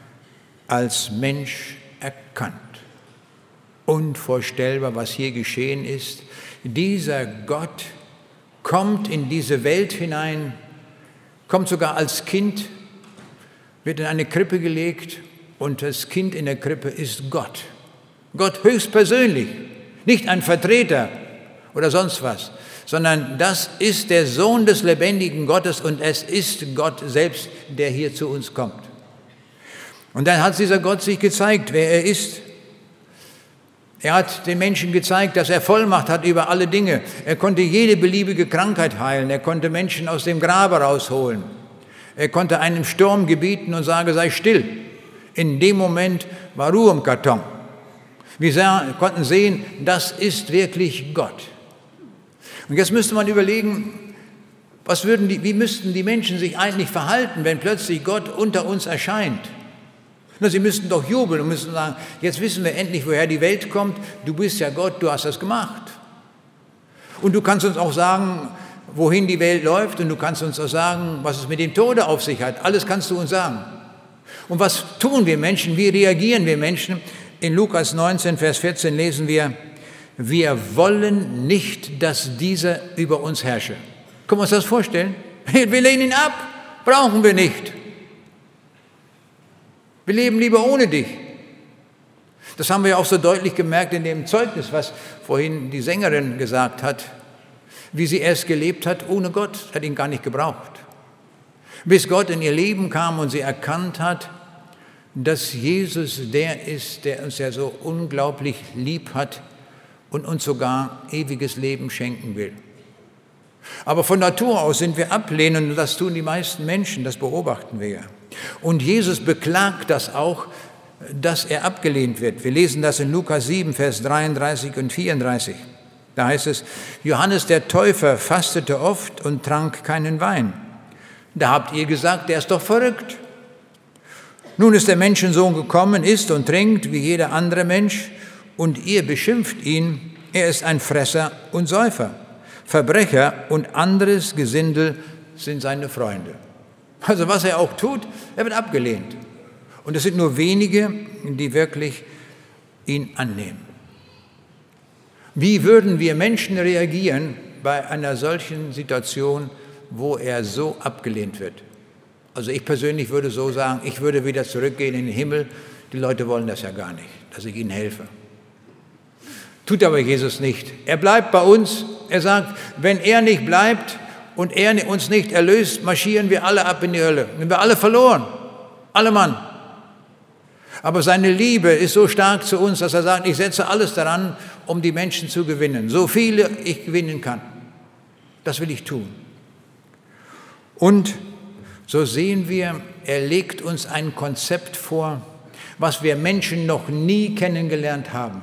als Mensch erkannt. Unvorstellbar, was hier geschehen ist. Dieser Gott kommt in diese Welt hinein, kommt sogar als Kind, wird in eine Krippe gelegt und das Kind in der Krippe ist Gott. Gott höchstpersönlich, nicht ein Vertreter oder sonst was, sondern das ist der Sohn des lebendigen Gottes und es ist Gott selbst, der hier zu uns kommt. Und dann hat dieser Gott sich gezeigt, wer er ist. Er hat den Menschen gezeigt, dass er Vollmacht hat über alle Dinge. Er konnte jede beliebige Krankheit heilen. Er konnte Menschen aus dem Grabe rausholen. Er konnte einem Sturm gebieten und sagen, sei still. In dem Moment war Ruhe im Karton. Wir konnten sehen, das ist wirklich Gott. Und jetzt müsste man überlegen, wie müssten die Menschen sich eigentlich verhalten, wenn plötzlich Gott unter uns erscheint? Na, sie müssten doch jubeln und müssten sagen, jetzt wissen wir endlich, woher die Welt kommt. Du bist ja Gott, du hast das gemacht. Und du kannst uns auch sagen, wohin die Welt läuft, und du kannst uns auch sagen, was es mit dem Tode auf sich hat. Alles kannst du uns sagen. Und was tun wir Menschen? Wie reagieren wir Menschen? In Lukas 19, Vers 14 lesen wir, wir wollen nicht, dass dieser über uns herrsche. Können wir uns das vorstellen? Wir lehnen ihn ab, brauchen wir nicht. Wir leben lieber ohne dich. Das haben wir ja auch so deutlich gemerkt in dem Zeugnis, was vorhin die Sängerin gesagt hat, wie sie erst gelebt hat ohne Gott, hat ihn gar nicht gebraucht. Bis Gott in ihr Leben kam und sie erkannt hat, dass Jesus der ist, der uns ja so unglaublich lieb hat und uns sogar ewiges Leben schenken will. Aber von Natur aus sind wir ablehnend, und das tun die meisten Menschen, das beobachten wir ja. Und Jesus beklagt das auch, dass er abgelehnt wird. Wir lesen das in Lukas 7, Vers 33 und 34. Da heißt es, Johannes der Täufer fastete oft und trank keinen Wein. Da habt ihr gesagt, der ist doch verrückt. Nun ist der Menschensohn gekommen, isst und trinkt wie jeder andere Mensch, und ihr beschimpft ihn, er ist ein Fresser und Säufer. Verbrecher und anderes Gesindel sind seine Freunde. Also was er auch tut, er wird abgelehnt. Und es sind nur wenige, die wirklich ihn annehmen. Wie würden wir Menschen reagieren bei einer solchen Situation, wo er so abgelehnt wird? Also ich persönlich würde so sagen, ich würde wieder zurückgehen in den Himmel. Die Leute wollen das ja gar nicht, dass ich ihnen helfe. Tut aber Jesus nicht. Er bleibt bei uns. Er sagt, wenn er nicht bleibt und er uns nicht erlöst, marschieren wir alle ab in die Hölle. Sind wir alle verloren. Alle Mann. Aber seine Liebe ist so stark zu uns, dass er sagt, ich setze alles daran, um die Menschen zu gewinnen. So viele ich gewinnen kann. Das will ich tun. Und so sehen wir, er legt uns ein Konzept vor, was wir Menschen noch nie kennengelernt haben.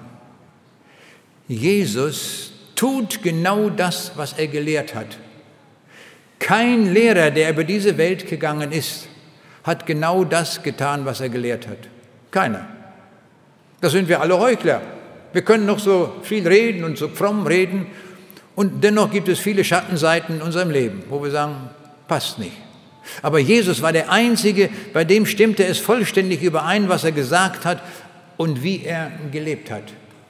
Jesus tut genau das, was er gelehrt hat. Kein Lehrer, der über diese Welt gegangen ist, hat genau das getan, was er gelehrt hat. Keiner. Da sind wir alle Heuchler. Wir können noch so viel reden und so fromm reden, und dennoch gibt es viele Schattenseiten in unserem Leben, wo wir sagen, passt nicht. Aber Jesus war der Einzige, bei dem stimmte es vollständig überein, was er gesagt hat und wie er gelebt hat.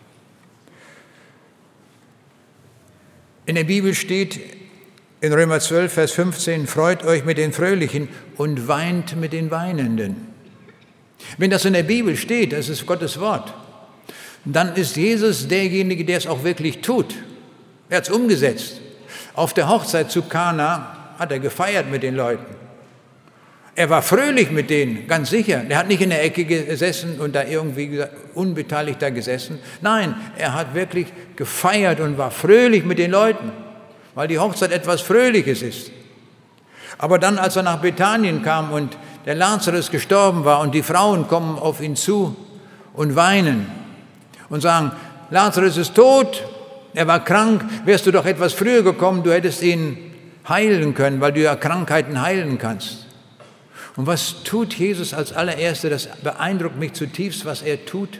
In der Bibel steht in Römer 12, Vers 15, freut euch mit den Fröhlichen und weint mit den Weinenden. Wenn das in der Bibel steht, das ist Gottes Wort, dann ist Jesus derjenige, der es auch wirklich tut. Er hat es umgesetzt. Auf der Hochzeit zu Kana hat er gefeiert mit den Leuten. Er war fröhlich mit denen, ganz sicher. Er hat nicht in der Ecke gesessen und da irgendwie unbeteiligt da gesessen. Nein, er hat wirklich gefeiert und war fröhlich mit den Leuten, weil die Hochzeit etwas Fröhliches ist. Aber dann, als er nach Bethanien kam und der Lazarus gestorben war und die Frauen kommen auf ihn zu und weinen und sagen, Lazarus ist tot, er war krank, wärst du doch etwas früher gekommen, du hättest ihn heilen können, weil du ja Krankheiten heilen kannst. Und was tut Jesus als allererster? Das beeindruckt mich zutiefst, was er tut.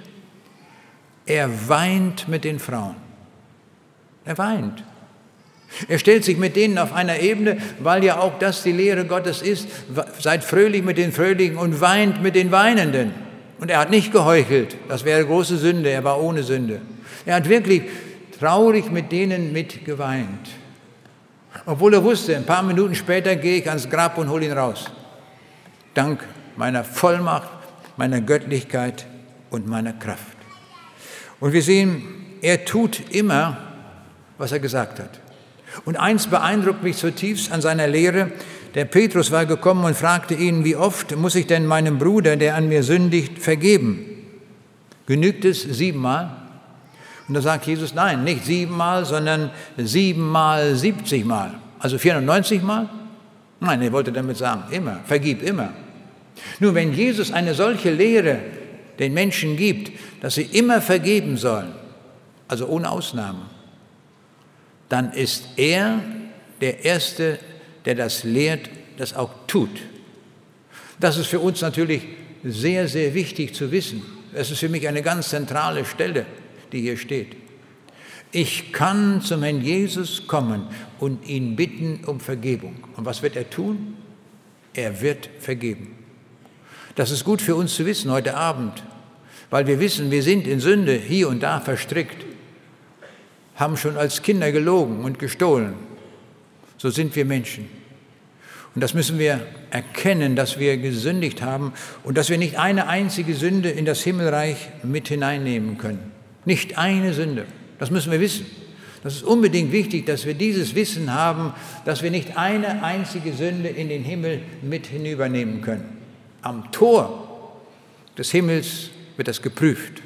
Er weint mit den Frauen. Er weint. Er stellt sich mit denen auf einer Ebene, weil ja auch das die Lehre Gottes ist. Seid fröhlich mit den Fröhlichen und weint mit den Weinenden. Und er hat nicht geheuchelt. Das wäre große Sünde. Er war ohne Sünde. Er hat wirklich traurig mit denen mitgeweint. Obwohl er wusste, ein paar Minuten später gehe ich ans Grab und hole ihn raus. Dank meiner Vollmacht, meiner Göttlichkeit und meiner Kraft. Und wir sehen, er tut immer, was er gesagt hat. Und eins beeindruckt mich zutiefst an seiner Lehre. Der Petrus war gekommen und fragte ihn, wie oft muss ich denn meinem Bruder, der an mir sündigt, vergeben? Genügt es 7-mal? Und da sagt Jesus, nein, nicht 7-mal, sondern 7-mal 70-mal. Also 490-mal? Nein, er wollte damit sagen, immer, vergib immer. Nur wenn Jesus eine solche Lehre den Menschen gibt, dass sie immer vergeben sollen, also ohne Ausnahme, dann ist er der Erste, der das lehrt, das auch tut. Das ist für uns natürlich sehr, sehr wichtig zu wissen. Es ist für mich eine ganz zentrale Stelle, die hier steht. Ich kann zum Herrn Jesus kommen und ihn bitten um Vergebung. Und was wird er tun? Er wird vergeben. Das ist gut für uns zu wissen heute Abend, weil wir wissen, wir sind in Sünde hier und da verstrickt, haben schon als Kinder gelogen und gestohlen. So sind wir Menschen. Und das müssen wir erkennen, dass wir gesündigt haben und dass wir nicht eine einzige Sünde in das Himmelreich mit hineinnehmen können. Nicht eine Sünde. Das müssen wir wissen. Das ist unbedingt wichtig, dass wir dieses Wissen haben, dass wir nicht eine einzige Sünde in den Himmel mit hinübernehmen können. Am Tor des Himmels wird das geprüft.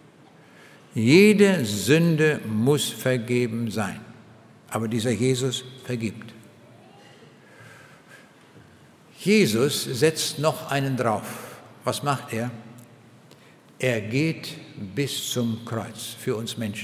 Jede Sünde muss vergeben sein. Aber dieser Jesus vergibt. Jesus setzt noch einen drauf. Was macht er? Er geht bis zum Kreuz für uns Menschen.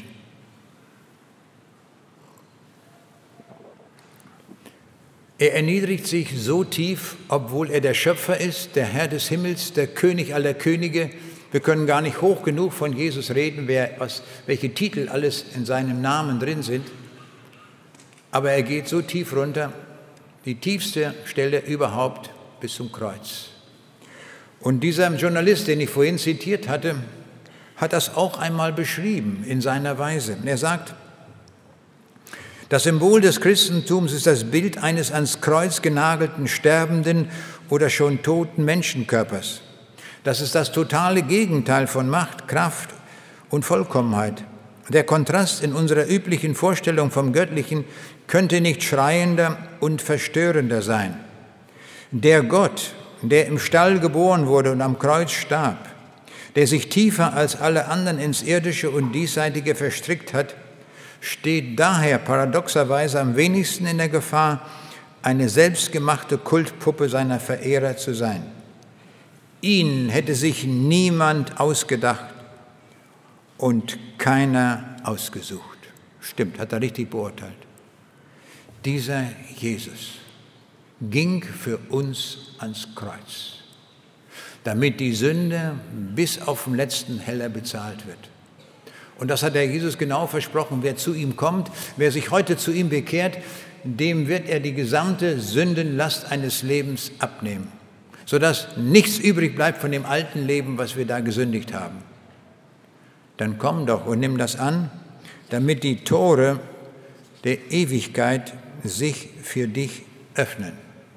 Er erniedrigt sich so tief, obwohl er der Schöpfer ist, der Herr des Himmels, der König aller Könige. Wir können gar nicht hoch genug von Jesus reden, welche Titel alles in seinem Namen drin sind. Aber er geht so tief runter, die tiefste Stelle überhaupt bis zum Kreuz. Und dieser Journalist, den ich vorhin zitiert hatte, hat das auch einmal beschrieben in seiner Weise. Er sagt, das Symbol des Christentums ist das Bild eines ans Kreuz genagelten, sterbenden oder schon toten Menschenkörpers. Das ist das totale Gegenteil von Macht, Kraft und Vollkommenheit. Der Kontrast in unserer üblichen Vorstellung vom Göttlichen könnte nicht schreiender und verstörender sein. Der Gott, der im Stall geboren wurde und am Kreuz starb, der sich tiefer als alle anderen ins Irdische und Diesseitige verstrickt hat, steht daher paradoxerweise am wenigsten in der Gefahr, eine selbstgemachte Kultpuppe seiner Verehrer zu sein. Ihn hätte sich niemand ausgedacht und keiner ausgesucht. Stimmt, hat er richtig beurteilt. Dieser Jesus ging für uns ans Kreuz, damit die Sünde bis auf den letzten Heller bezahlt wird. Und das hat der Jesus genau versprochen. Wer zu ihm kommt, wer sich heute zu ihm bekehrt, dem wird er die gesamte Sündenlast eines Lebens abnehmen, sodass nichts übrig bleibt von dem alten Leben, was wir da gesündigt haben. Dann komm doch und nimm das an, damit die Tore der Ewigkeit sich für dich öffnen.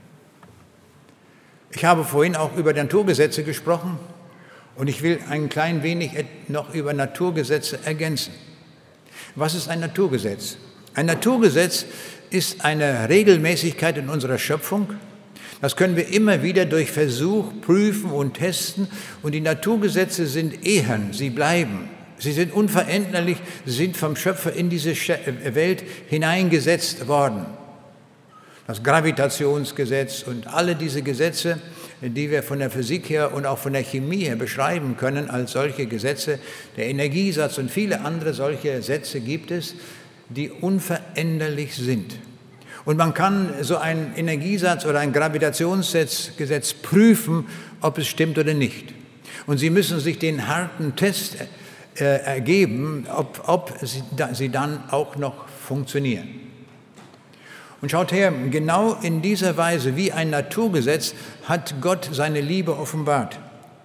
Ich habe vorhin auch über Naturgesetze gesprochen. Und ich will ein klein wenig noch über Naturgesetze ergänzen. Was ist ein Naturgesetz? Ein Naturgesetz ist eine Regelmäßigkeit in unserer Schöpfung. Das können wir immer wieder durch Versuch prüfen und testen. Und die Naturgesetze sind ehern, sie bleiben. Sie sind unveränderlich, sie sind vom Schöpfer in diese Welt hineingesetzt worden. Das Gravitationsgesetz und alle diese Gesetze, die wir von der Physik her und auch von der Chemie her beschreiben können als solche Gesetze, der Energiesatz und viele andere solche Sätze gibt es, die unveränderlich sind. Und man kann so einen Energiesatz oder ein Gravitationsgesetz prüfen, ob es stimmt oder nicht. Und Sie müssen sich den harten Test ergeben, ob sie dann auch noch funktionieren. Und schaut her, genau in dieser Weise, wie ein Naturgesetz, hat Gott seine Liebe offenbart.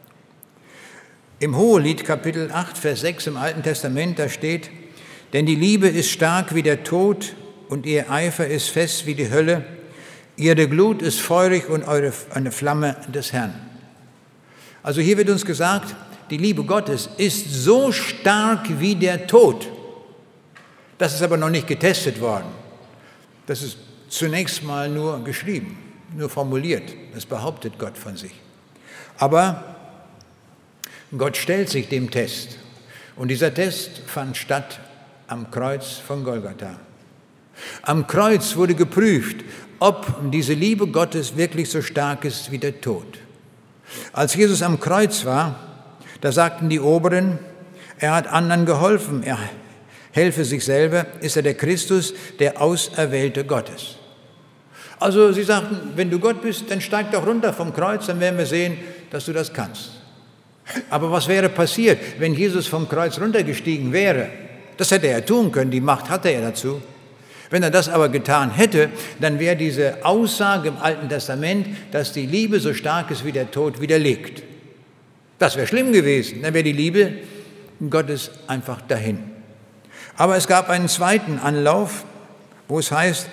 Im Hohelied, Kapitel 8, Vers 6 im Alten Testament, da steht, denn die Liebe ist stark wie der Tod und ihr Eifer ist fest wie die Hölle. Ihre Glut ist feurig und eine Flamme des Herrn. Also hier wird uns gesagt, die Liebe Gottes ist so stark wie der Tod. Das ist aber noch nicht getestet worden. Das ist zunächst mal nur geschrieben, nur formuliert. Das behauptet Gott von sich. Aber Gott stellt sich dem Test. Und dieser Test fand statt am Kreuz von Golgatha. Am Kreuz wurde geprüft, ob diese Liebe Gottes wirklich so stark ist wie der Tod. Als Jesus am Kreuz war, da sagten die Oberen, er hat anderen geholfen, er helfe sich selber, ist er der Christus, der Auserwählte Gottes. Also sie sagten, wenn du Gott bist, dann steig doch runter vom Kreuz, dann werden wir sehen, dass du das kannst. Aber was wäre passiert, wenn Jesus vom Kreuz runtergestiegen wäre? Das hätte er tun können, die Macht hatte er dazu. Wenn er das aber getan hätte, dann wäre diese Aussage im Alten Testament, dass die Liebe so stark ist wie der Tod, widerlegt. Das wäre schlimm gewesen, dann wäre die Liebe Gottes einfach dahin. Aber es gab einen zweiten Anlauf, wo es heißt,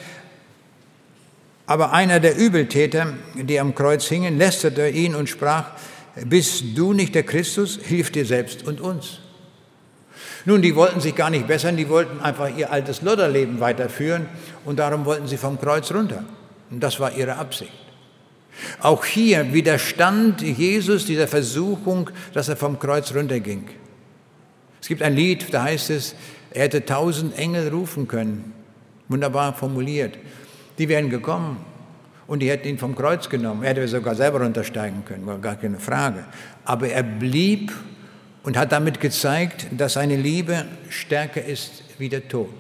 aber einer der Übeltäter, die am Kreuz hingen, lästerte ihn und sprach, bist du nicht der Christus? Hilf dir selbst und uns. Nun, die wollten sich gar nicht bessern, die wollten einfach ihr altes Lodderleben weiterführen und darum wollten sie vom Kreuz runter. Und das war ihre Absicht. Auch hier widerstand Jesus dieser Versuchung, dass er vom Kreuz runterging. Es gibt ein Lied, da heißt es, er hätte 1000 Engel rufen können. Wunderbar formuliert. Die wären gekommen und die hätten ihn vom Kreuz genommen. Er hätte sogar selber runtersteigen können, war gar keine Frage. Aber er blieb und hat damit gezeigt, dass seine Liebe stärker ist wie der Tod.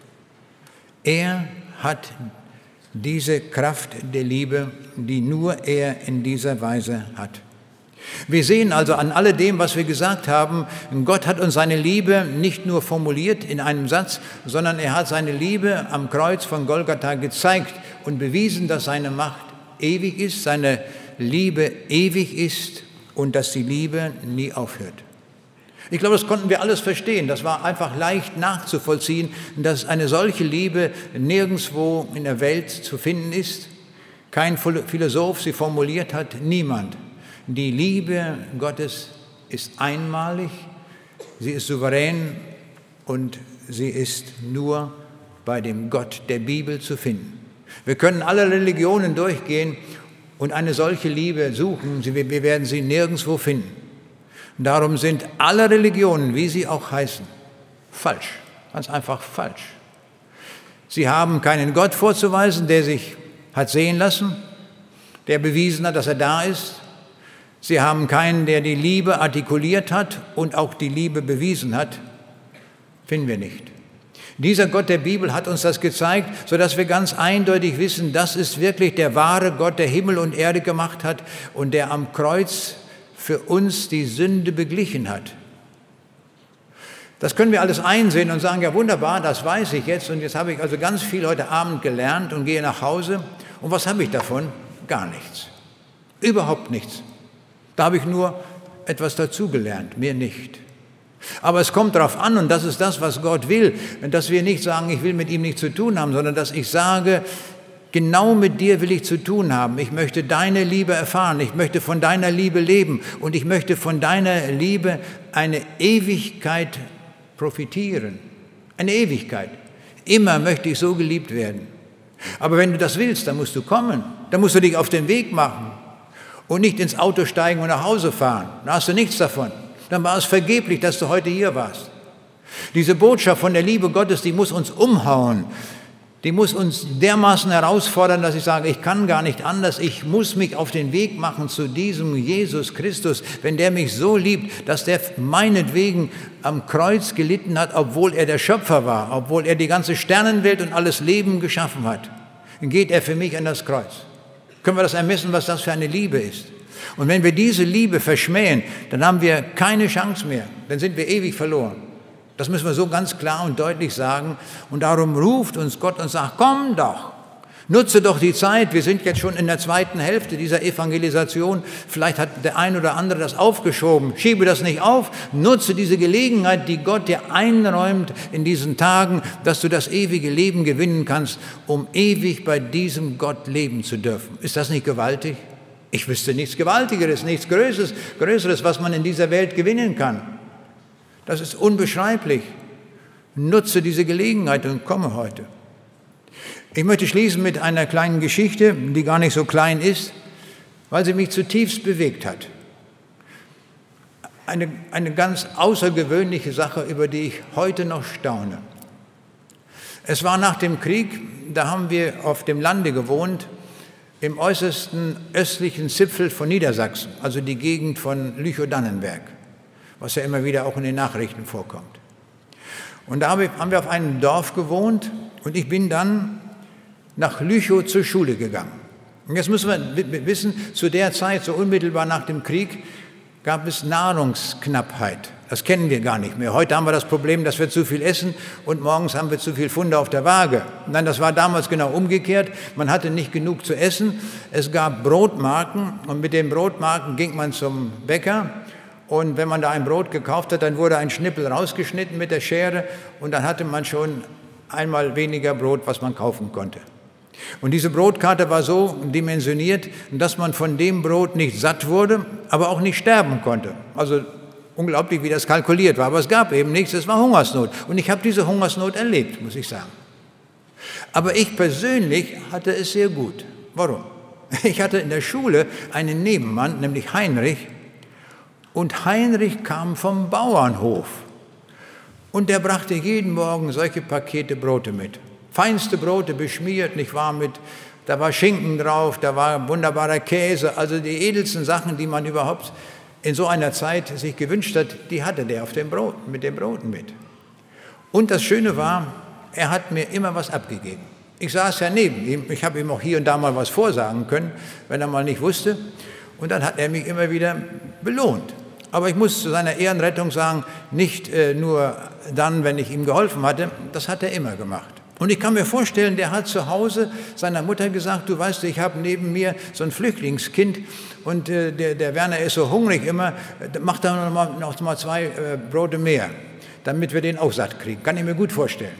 Er hat diese Kraft der Liebe, die nur er in dieser Weise hat. Wir sehen also an alledem, was wir gesagt haben, Gott hat uns seine Liebe nicht nur formuliert in einem Satz, sondern er hat seine Liebe am Kreuz von Golgatha gezeigt und bewiesen, dass seine Macht ewig ist, seine Liebe ewig ist und dass die Liebe nie aufhört. Ich glaube, das konnten wir alles verstehen. Das war einfach leicht nachzuvollziehen, dass eine solche Liebe nirgendwo in der Welt zu finden ist. Kein Philosoph sie formuliert hat, niemand. Die Liebe Gottes ist einmalig, sie ist souverän und sie ist nur bei dem Gott der Bibel zu finden. Wir können alle Religionen durchgehen und eine solche Liebe suchen, wir werden sie nirgendwo finden. Darum sind alle Religionen, wie sie auch heißen, falsch, ganz einfach falsch. Sie haben keinen Gott vorzuweisen, der sich hat sehen lassen, der bewiesen hat, dass er da ist. Sie haben keinen, der die Liebe artikuliert hat und auch die Liebe bewiesen hat. Finden wir nicht. Dieser Gott der Bibel hat uns das gezeigt, sodass wir ganz eindeutig wissen, das ist wirklich der wahre Gott, der Himmel und Erde gemacht hat und der am Kreuz für uns die Sünde beglichen hat. Das können wir alles einsehen und sagen, ja wunderbar, das weiß ich jetzt und jetzt habe ich also ganz viel heute Abend gelernt und gehe nach Hause. Und was habe ich davon? Gar nichts. Überhaupt nichts. Da habe ich nur etwas dazugelernt, mehr nicht. Aber es kommt darauf an, und das ist das, was Gott will, dass wir nicht sagen, ich will mit ihm nichts zu tun haben, sondern dass ich sage, genau mit dir will ich zu tun haben. Ich möchte deine Liebe erfahren, ich möchte von deiner Liebe leben und ich möchte von deiner Liebe eine Ewigkeit profitieren. Eine Ewigkeit. Immer möchte ich so geliebt werden. Aber wenn du das willst, dann musst du kommen, dann musst du dich auf den Weg machen. Und nicht ins Auto steigen und nach Hause fahren. Da hast du nichts davon. Dann war es vergeblich, dass du heute hier warst. Diese Botschaft von der Liebe Gottes, die muss uns umhauen. Die muss uns dermaßen herausfordern, dass ich sage, ich kann gar nicht anders. Ich muss mich auf den Weg machen zu diesem Jesus Christus. Wenn der mich so liebt, dass der meinetwegen am Kreuz gelitten hat, obwohl er der Schöpfer war, obwohl er die ganze Sternenwelt und alles Leben geschaffen hat, dann geht er für mich an das Kreuz. Können wir das ermessen, was das für eine Liebe ist? Und wenn wir diese Liebe verschmähen, dann haben wir keine Chance mehr. Dann sind wir ewig verloren. Das müssen wir so ganz klar und deutlich sagen. Und darum ruft uns Gott und sagt, komm doch, nutze doch die Zeit. Wir sind jetzt schon in der zweiten Hälfte dieser Evangelisation. Vielleicht hat der ein oder andere das aufgeschoben. Schiebe das nicht auf. Nutze diese Gelegenheit, die Gott dir einräumt in diesen Tagen, dass du das ewige Leben gewinnen kannst, um ewig bei diesem Gott leben zu dürfen. Ist das nicht gewaltig? Ich wüsste nichts Gewaltigeres, nichts Größeres, was man in dieser Welt gewinnen kann. Das ist unbeschreiblich. Nutze diese Gelegenheit und komme heute. Ich möchte schließen mit einer kleinen Geschichte, die gar nicht so klein ist, weil sie mich zutiefst bewegt hat. Eine ganz außergewöhnliche Sache, über die ich heute noch staune. Es war nach dem Krieg, da haben wir auf dem Lande gewohnt, im äußersten östlichen Zipfel von Niedersachsen, also die Gegend von Lüchow-Dannenberg, was ja immer wieder auch in den Nachrichten vorkommt. Und da haben wir auf einem Dorf gewohnt und ich bin dann nach Lüchow zur Schule gegangen. Und jetzt müssen wir wissen, zu der Zeit, so unmittelbar nach dem Krieg, gab es Nahrungsknappheit. Das kennen wir gar nicht mehr. Heute haben wir das Problem, dass wir zu viel essen und morgens haben wir zu viel Pfunde auf der Waage. Nein, das war damals genau umgekehrt. Man hatte nicht genug zu essen. Es gab Brotmarken und mit den Brotmarken ging man zum Bäcker. Und wenn man da ein Brot gekauft hat, dann wurde ein Schnippel rausgeschnitten mit der Schere und dann hatte man schon einmal weniger Brot, was man kaufen konnte. Und diese Brotkarte war so dimensioniert, dass man von dem Brot nicht satt wurde, aber auch nicht sterben konnte. Also unglaublich, wie das kalkuliert war. Aber es gab eben nichts, es war Hungersnot. Und ich habe diese Hungersnot erlebt, muss ich sagen. Aber ich persönlich hatte es sehr gut. Warum? Ich hatte in der Schule einen Nebenmann, nämlich Heinrich. Und Heinrich kam vom Bauernhof. Und der brachte jeden Morgen solche Pakete Brote mit. Feinste Brote, beschmiert, nicht wahr, da war Schinken drauf, da war wunderbarer Käse, also die edelsten Sachen, die man überhaupt in so einer Zeit sich gewünscht hat, die hatte der mit den Broten mit. Und das Schöne war, er hat mir immer was abgegeben. Ich saß ja neben ihm, ich habe ihm auch hier und da mal was vorsagen können, wenn er mal nicht wusste. Und dann hat er mich immer wieder belohnt. Aber ich muss zu seiner Ehrenrettung sagen, nicht nur dann, wenn ich ihm geholfen hatte, das hat er immer gemacht. Und ich kann mir vorstellen, der hat zu Hause seiner Mutter gesagt, du weißt, ich habe neben mir so ein Flüchtlingskind und der Werner ist so hungrig immer, mach da noch mal 2 Brote mehr, damit wir den auch satt kriegen. Kann ich mir gut vorstellen.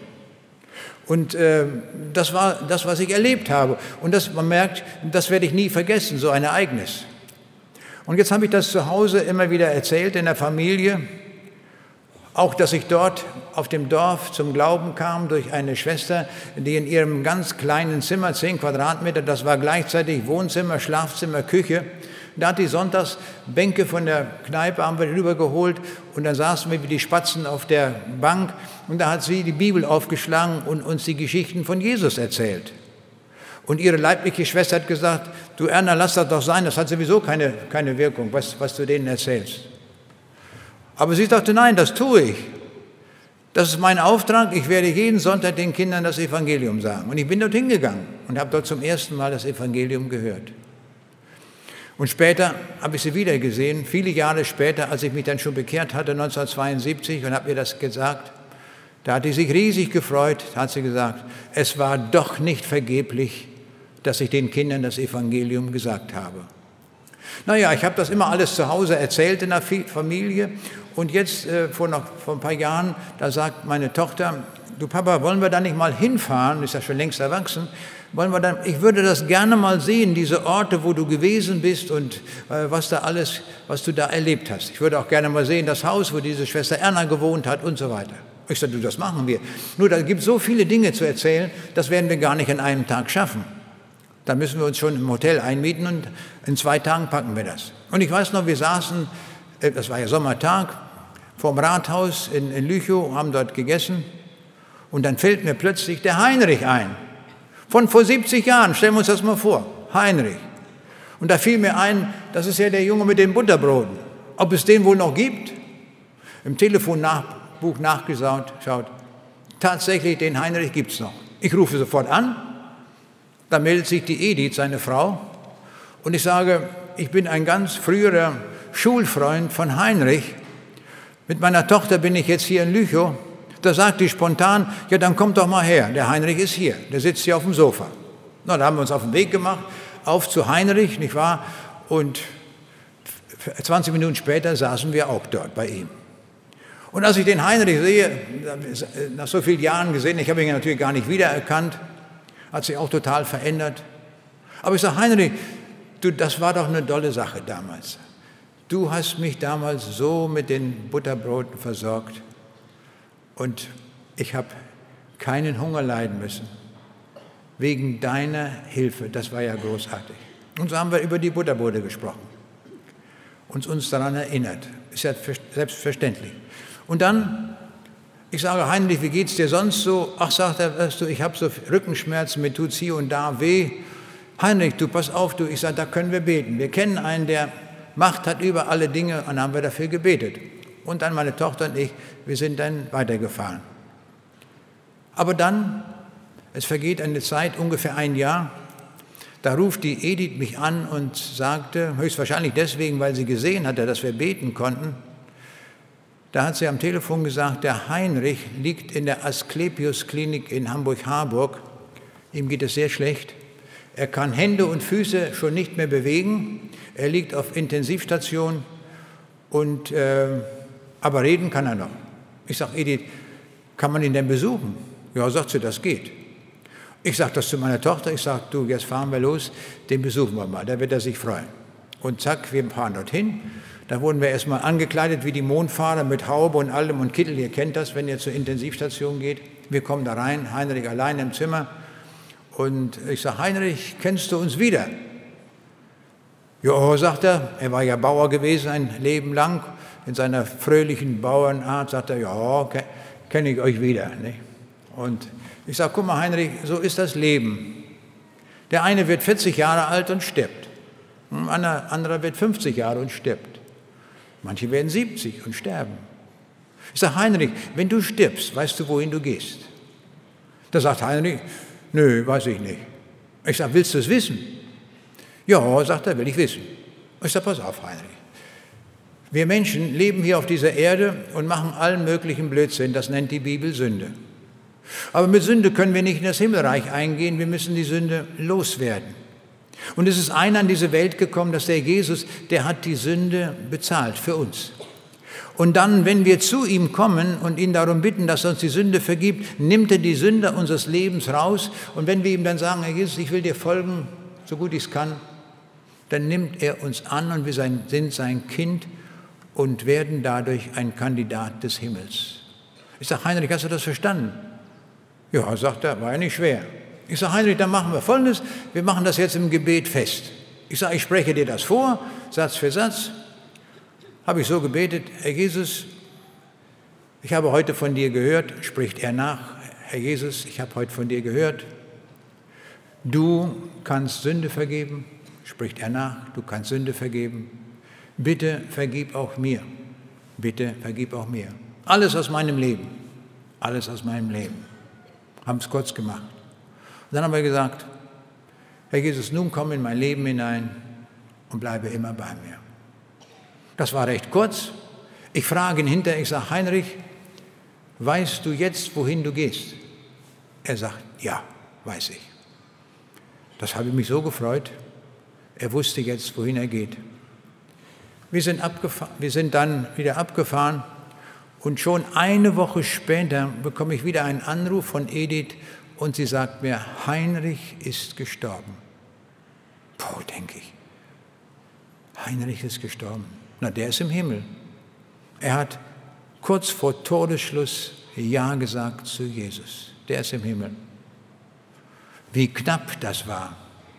Und das war das, was ich erlebt habe. Und man merkt, das werde ich nie vergessen, so ein Ereignis. Und jetzt habe ich das zu Hause immer wieder erzählt in der Familie. Auch, dass ich dort auf dem Dorf zum Glauben kam durch eine Schwester, die in ihrem ganz kleinen Zimmer, 10 Quadratmeter, das war gleichzeitig Wohnzimmer, Schlafzimmer, Küche. Da hat die sonntags Bänke von der Kneipe, haben wir rübergeholt und dann saßen wir wie die Spatzen auf der Bank und da hat sie die Bibel aufgeschlagen und uns die Geschichten von Jesus erzählt. Und ihre leibliche Schwester hat gesagt, du Erna, lass das doch sein, das hat sowieso keine Wirkung, was du denen erzählst. Aber sie sagte, nein, das tue ich. Das ist mein Auftrag, ich werde jeden Sonntag den Kindern das Evangelium sagen. Und ich bin dort hingegangen und habe dort zum ersten Mal das Evangelium gehört. Und später habe ich sie wieder gesehen, viele Jahre später, als ich mich dann schon bekehrt hatte, 1972, und habe ihr das gesagt. Da hat sie sich riesig gefreut, hat sie gesagt, es war doch nicht vergeblich, dass ich den Kindern das Evangelium gesagt habe. Naja, ich habe das immer alles zu Hause erzählt in der Familie und jetzt vor ein paar Jahren, da sagt meine Tochter, du Papa, wollen wir da nicht mal hinfahren, ist ja schon längst erwachsen, ich würde das gerne mal sehen, diese Orte, wo du gewesen bist und was du da erlebt hast. Ich würde auch gerne mal sehen, das Haus, wo diese Schwester Erna gewohnt hat und so weiter. Ich sagte, das machen wir. Nur da gibt es so viele Dinge zu erzählen, das werden wir gar nicht in einem Tag schaffen. Da müssen wir uns schon im Hotel einmieten und in 2 Tagen packen wir das. Und ich weiß noch, wir saßen, das war ja Sommertag, vorm Rathaus in Lüchow, haben dort gegessen und dann fällt mir plötzlich der Heinrich ein. Von vor 70 Jahren, stellen wir uns das mal vor, Heinrich. Und da fiel mir ein, das ist ja der Junge mit den Butterbroten. Ob es den wohl noch gibt? Im Telefonbuch nachgeschaut, tatsächlich, den Heinrich gibt es noch. Ich rufe sofort an. Da meldet sich die Edith, seine Frau, und ich sage, ich bin ein ganz früherer Schulfreund von Heinrich. Mit meiner Tochter bin ich jetzt hier in Lüchow. Da sagt die spontan, ja, dann kommt doch mal her, der Heinrich ist hier, der sitzt hier auf dem Sofa. Na, da haben wir uns auf den Weg gemacht, auf zu Heinrich, nicht wahr? Und 20 Minuten später saßen wir auch dort bei ihm. Und als ich den Heinrich sehe, nach so vielen Jahren gesehen, ich habe ihn natürlich gar nicht wiedererkannt, hat sich auch total verändert. Aber ich sage, Heinrich, das war doch eine tolle Sache damals. Du hast mich damals so mit den Butterbroten versorgt und ich habe keinen Hunger leiden müssen. Wegen deiner Hilfe, das war ja großartig. Und so haben wir über die Butterbrote gesprochen und uns daran erinnert. Ist ja selbstverständlich. Und dann, ich sage, Heinrich, wie geht's dir sonst so? Ach, sagt er, weißt du, ich habe so Rückenschmerzen, mir tut's hier und da weh. Heinrich, du pass auf, ich sage, da können wir beten. Wir kennen einen, der Macht hat über alle Dinge, und dann haben wir dafür gebetet. Und dann meine Tochter und ich, wir sind dann weitergefahren. Aber dann, es vergeht eine Zeit, ungefähr ein Jahr, da ruft die Edith mich an und sagte, höchstwahrscheinlich deswegen, weil sie gesehen hatte, dass wir beten konnten, da hat sie am Telefon gesagt, der Heinrich liegt in der Asklepios-Klinik in Hamburg-Harburg. Ihm geht es sehr schlecht. Er kann Hände und Füße schon nicht mehr bewegen. Er liegt auf Intensivstation, aber reden kann er noch. Ich sage, Edith, kann man ihn denn besuchen? Ja, sagt sie, das geht. Ich sage das zu meiner Tochter, ich sage, du, jetzt fahren wir los, den besuchen wir mal, da wird er sich freuen. Und zack, wir fahren dorthin. Da wurden wir erstmal angekleidet wie die Mondfahrer mit Haube und allem und Kittel. Ihr kennt das, wenn ihr zur Intensivstation geht. Wir kommen da rein, Heinrich allein im Zimmer. Und ich sage, Heinrich, kennst du uns wieder? Ja, sagt er war ja Bauer gewesen ein Leben lang. In seiner fröhlichen Bauernart sagt er, ja, kenne ich euch wieder. Nicht? Und ich sage, guck mal, Heinrich, so ist das Leben. Der eine wird 40 Jahre alt und stirbt. Ein anderer wird 50 Jahre und stirbt. Manche werden 70 und sterben. Ich sage, Heinrich, wenn du stirbst, weißt du, wohin du gehst? Da sagt Heinrich, nö, weiß ich nicht. Ich sage, willst du es wissen? Ja, sagt er, will ich wissen. Ich sage, pass auf, Heinrich. Wir Menschen leben hier auf dieser Erde und machen allen möglichen Blödsinn. Das nennt die Bibel Sünde. Aber mit Sünde können wir nicht in das Himmelreich eingehen. Wir müssen die Sünde loswerden. Und es ist einer an diese Welt gekommen, dass der Jesus, der hat die Sünde bezahlt für uns. Und dann, wenn wir zu ihm kommen und ihn darum bitten, dass er uns die Sünde vergibt, nimmt er die Sünde unseres Lebens raus. Und wenn wir ihm dann sagen, Herr Jesus, ich will dir folgen, so gut ich es kann, dann nimmt er uns an und wir sind sein Kind und werden dadurch ein Kandidat des Himmels. Ich sage, Heinrich, hast du das verstanden? Ja, sagt er, war ja nicht schwer. Ich sage, Heinrich, dann machen wir Folgendes, wir machen das jetzt im Gebet fest. Ich sage, ich spreche dir das vor, Satz für Satz. Habe ich so gebetet, Herr Jesus, ich habe heute von dir gehört, spricht er nach, Herr Jesus, ich habe heute von dir gehört, du kannst Sünde vergeben, spricht er nach, du kannst Sünde vergeben, bitte vergib auch mir, bitte vergib auch mir. Alles aus meinem Leben, alles aus meinem Leben. Haben es kurz gemacht. Und dann haben wir gesagt, Herr Jesus, nun komm in mein Leben hinein und bleibe immer bei mir. Das war recht kurz. Ich frage ihn hinterher, ich sage, Heinrich, weißt du jetzt, wohin du gehst? Er sagt, ja, weiß ich. Das habe mich so gefreut. Er wusste jetzt, wohin er geht. Wir sind dann wieder abgefahren und schon eine Woche später bekomme ich wieder einen Anruf von Edith und sie sagt mir, Heinrich ist gestorben. Boah, denke ich, Heinrich ist gestorben. Na, der ist im Himmel. Er hat kurz vor Todesschluss Ja gesagt zu Jesus. Der ist im Himmel. Wie knapp das war.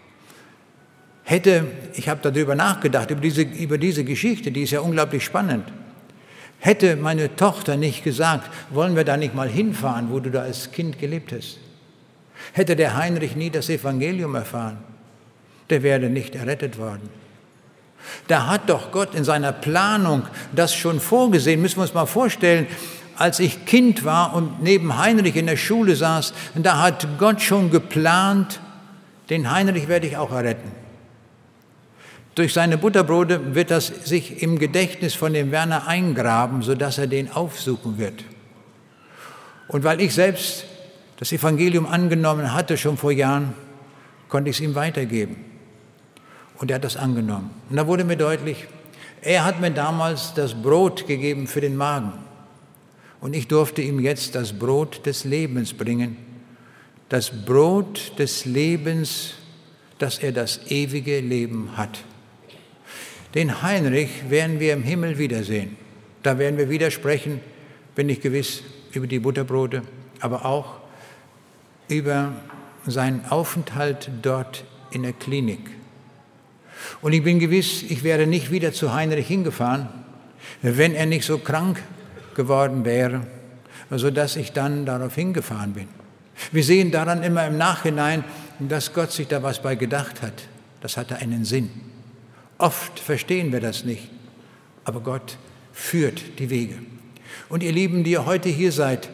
Ich habe darüber nachgedacht, über diese Geschichte, die ist ja unglaublich spannend. Hätte meine Tochter nicht gesagt, wollen wir da nicht mal hinfahren, wo du da als Kind gelebt hast? Hätte der Heinrich nie das Evangelium erfahren, der wäre nicht errettet worden. Da hat doch Gott in seiner Planung das schon vorgesehen. Müssen wir uns mal vorstellen, als ich Kind war und neben Heinrich in der Schule saß, da hat Gott schon geplant, den Heinrich werde ich auch erretten. Durch seine Butterbrote wird das sich im Gedächtnis von dem Werner eingraben, sodass er den aufsuchen wird. Und weil ich selbst das Evangelium angenommen hatte, schon vor Jahren, konnte ich es ihm weitergeben. Und er hat das angenommen. Und da wurde mir deutlich, er hat mir damals das Brot gegeben für den Magen. Und ich durfte ihm jetzt das Brot des Lebens bringen. Das Brot des Lebens, dass er das ewige Leben hat. Den Heinrich werden wir im Himmel wiedersehen. Da werden wir wieder sprechen, bin ich gewiss, über die Butterbrote, aber auch über seinen Aufenthalt dort in der Klinik. Und ich bin gewiss, ich wäre nicht wieder zu Heinrich hingefahren, wenn er nicht so krank geworden wäre, sodass ich dann darauf hingefahren bin. Wir sehen daran immer im Nachhinein, dass Gott sich da was bei gedacht hat. Das hatte einen Sinn. Oft verstehen wir das nicht, aber Gott führt die Wege. Und ihr Lieben, die ihr heute hier seid,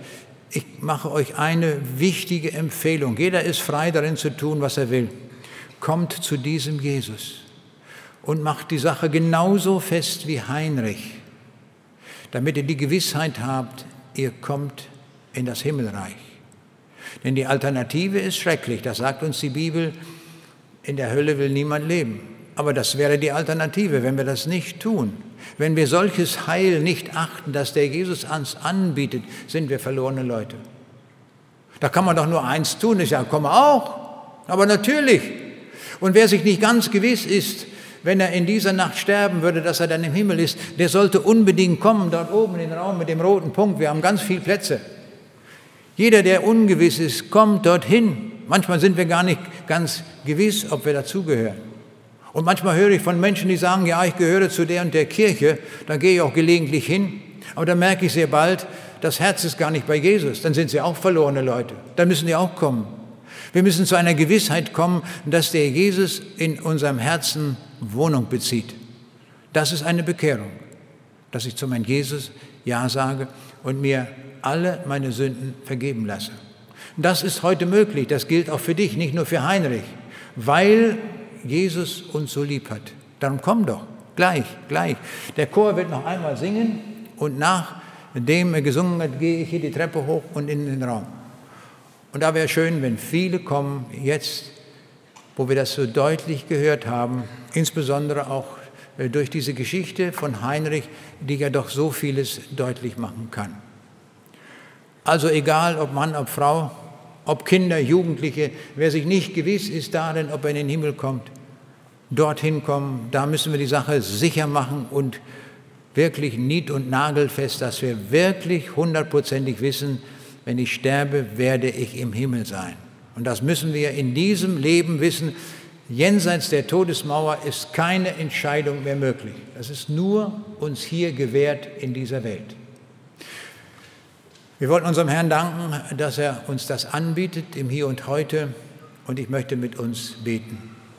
Ich mache euch eine wichtige Empfehlung. Jeder ist frei darin zu tun, was er will. Kommt zu diesem Jesus und macht die Sache genauso fest wie Heinrich, damit ihr die Gewissheit habt, ihr kommt in das Himmelreich. Denn die Alternative ist schrecklich, das sagt uns die Bibel, in der Hölle will niemand leben. Aber das wäre die Alternative, wenn wir das nicht tun. Wenn wir solches Heil nicht achten, das der Jesus uns anbietet, sind wir verlorene Leute. Da kann man doch nur eins tun, ich sage, komm auch, aber natürlich. Und wer sich nicht ganz gewiss ist, wenn er in dieser Nacht sterben würde, dass er dann im Himmel ist, der sollte unbedingt kommen, dort oben in den Raum mit dem roten Punkt. Wir haben ganz viele Plätze. Jeder, der ungewiss ist, kommt dorthin. Manchmal sind wir gar nicht ganz gewiss, ob wir dazugehören. Und manchmal höre ich von Menschen, die sagen, ja, ich gehöre zu der und der Kirche, da gehe ich auch gelegentlich hin. Aber dann merke ich sehr bald, das Herz ist gar nicht bei Jesus. Dann sind sie auch verlorene Leute. Dann müssen die auch kommen. Wir müssen zu einer Gewissheit kommen, dass der Jesus in unserem Herzen Wohnung bezieht. Das ist eine Bekehrung, dass ich zu meinem Jesus Ja sage und mir alle meine Sünden vergeben lasse. Das ist heute möglich, das gilt auch für dich, nicht nur für Heinrich, weil Jesus uns so lieb hat. Darum komm doch, gleich. Der Chor wird noch einmal singen und nachdem er gesungen hat, gehe ich hier die Treppe hoch und in den Raum. Und da wäre schön, wenn viele kommen, jetzt, wo wir das so deutlich gehört haben, insbesondere auch durch diese Geschichte von Heinrich, die ja doch so vieles deutlich machen kann. Also egal, ob Mann, ob Frau, ob Kinder, Jugendliche, wer sich nicht gewiss ist darin, ob er in den Himmel kommt, dorthin kommen, da müssen wir die Sache sicher machen und wirklich nied- und nagelfest, dass wir wirklich hundertprozentig wissen, wenn ich sterbe, werde ich im Himmel sein. Und das müssen wir in diesem Leben wissen. Jenseits der Todesmauer ist keine Entscheidung mehr möglich. Das ist nur uns hier gewährt in dieser Welt. Wir wollen unserem Herrn danken, dass er uns das anbietet im Hier und Heute. Und ich möchte mit uns beten.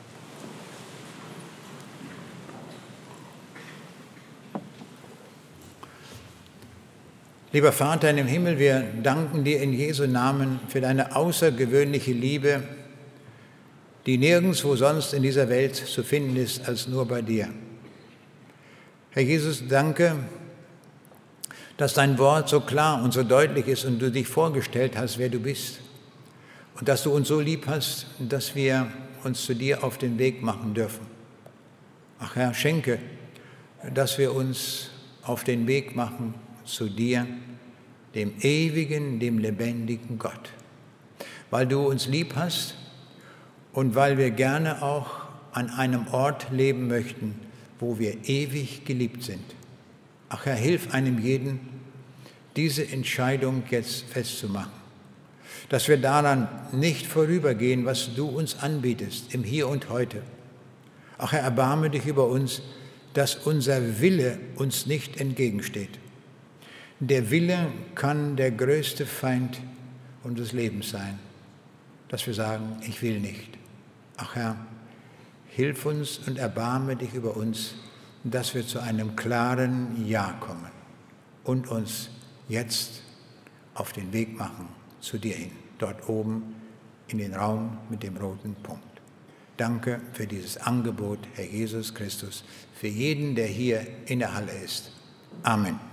Lieber Vater im Himmel, wir danken dir in Jesu Namen für deine außergewöhnliche Liebe, die nirgendwo sonst in dieser Welt zu finden ist, als nur bei dir. Herr Jesus, danke, dass dein Wort so klar und so deutlich ist und du dich vorgestellt hast, wer du bist. Und dass du uns so lieb hast, dass wir uns zu dir auf den Weg machen dürfen. Ach Herr, schenke, dass wir uns auf den Weg machen zu dir, dem ewigen, dem lebendigen Gott. Weil du uns lieb hast und weil wir gerne auch an einem Ort leben möchten, wo wir ewig geliebt sind. Ach Herr, hilf einem jeden, diese Entscheidung jetzt festzumachen, dass wir daran nicht vorübergehen, was du uns anbietest im Hier und Heute. Ach Herr, erbarme dich über uns, dass unser Wille uns nicht entgegensteht. Der Wille kann der größte Feind unseres Lebens sein, dass wir sagen, ich will nicht. Ach Herr, hilf uns und erbarme dich über uns, dass wir zu einem klaren Ja kommen und uns jetzt auf den Weg machen zu dir hin, dort oben in den Raum mit dem roten Punkt. Danke für dieses Angebot, Herr Jesus Christus, für jeden, der hier in der Halle ist. Amen.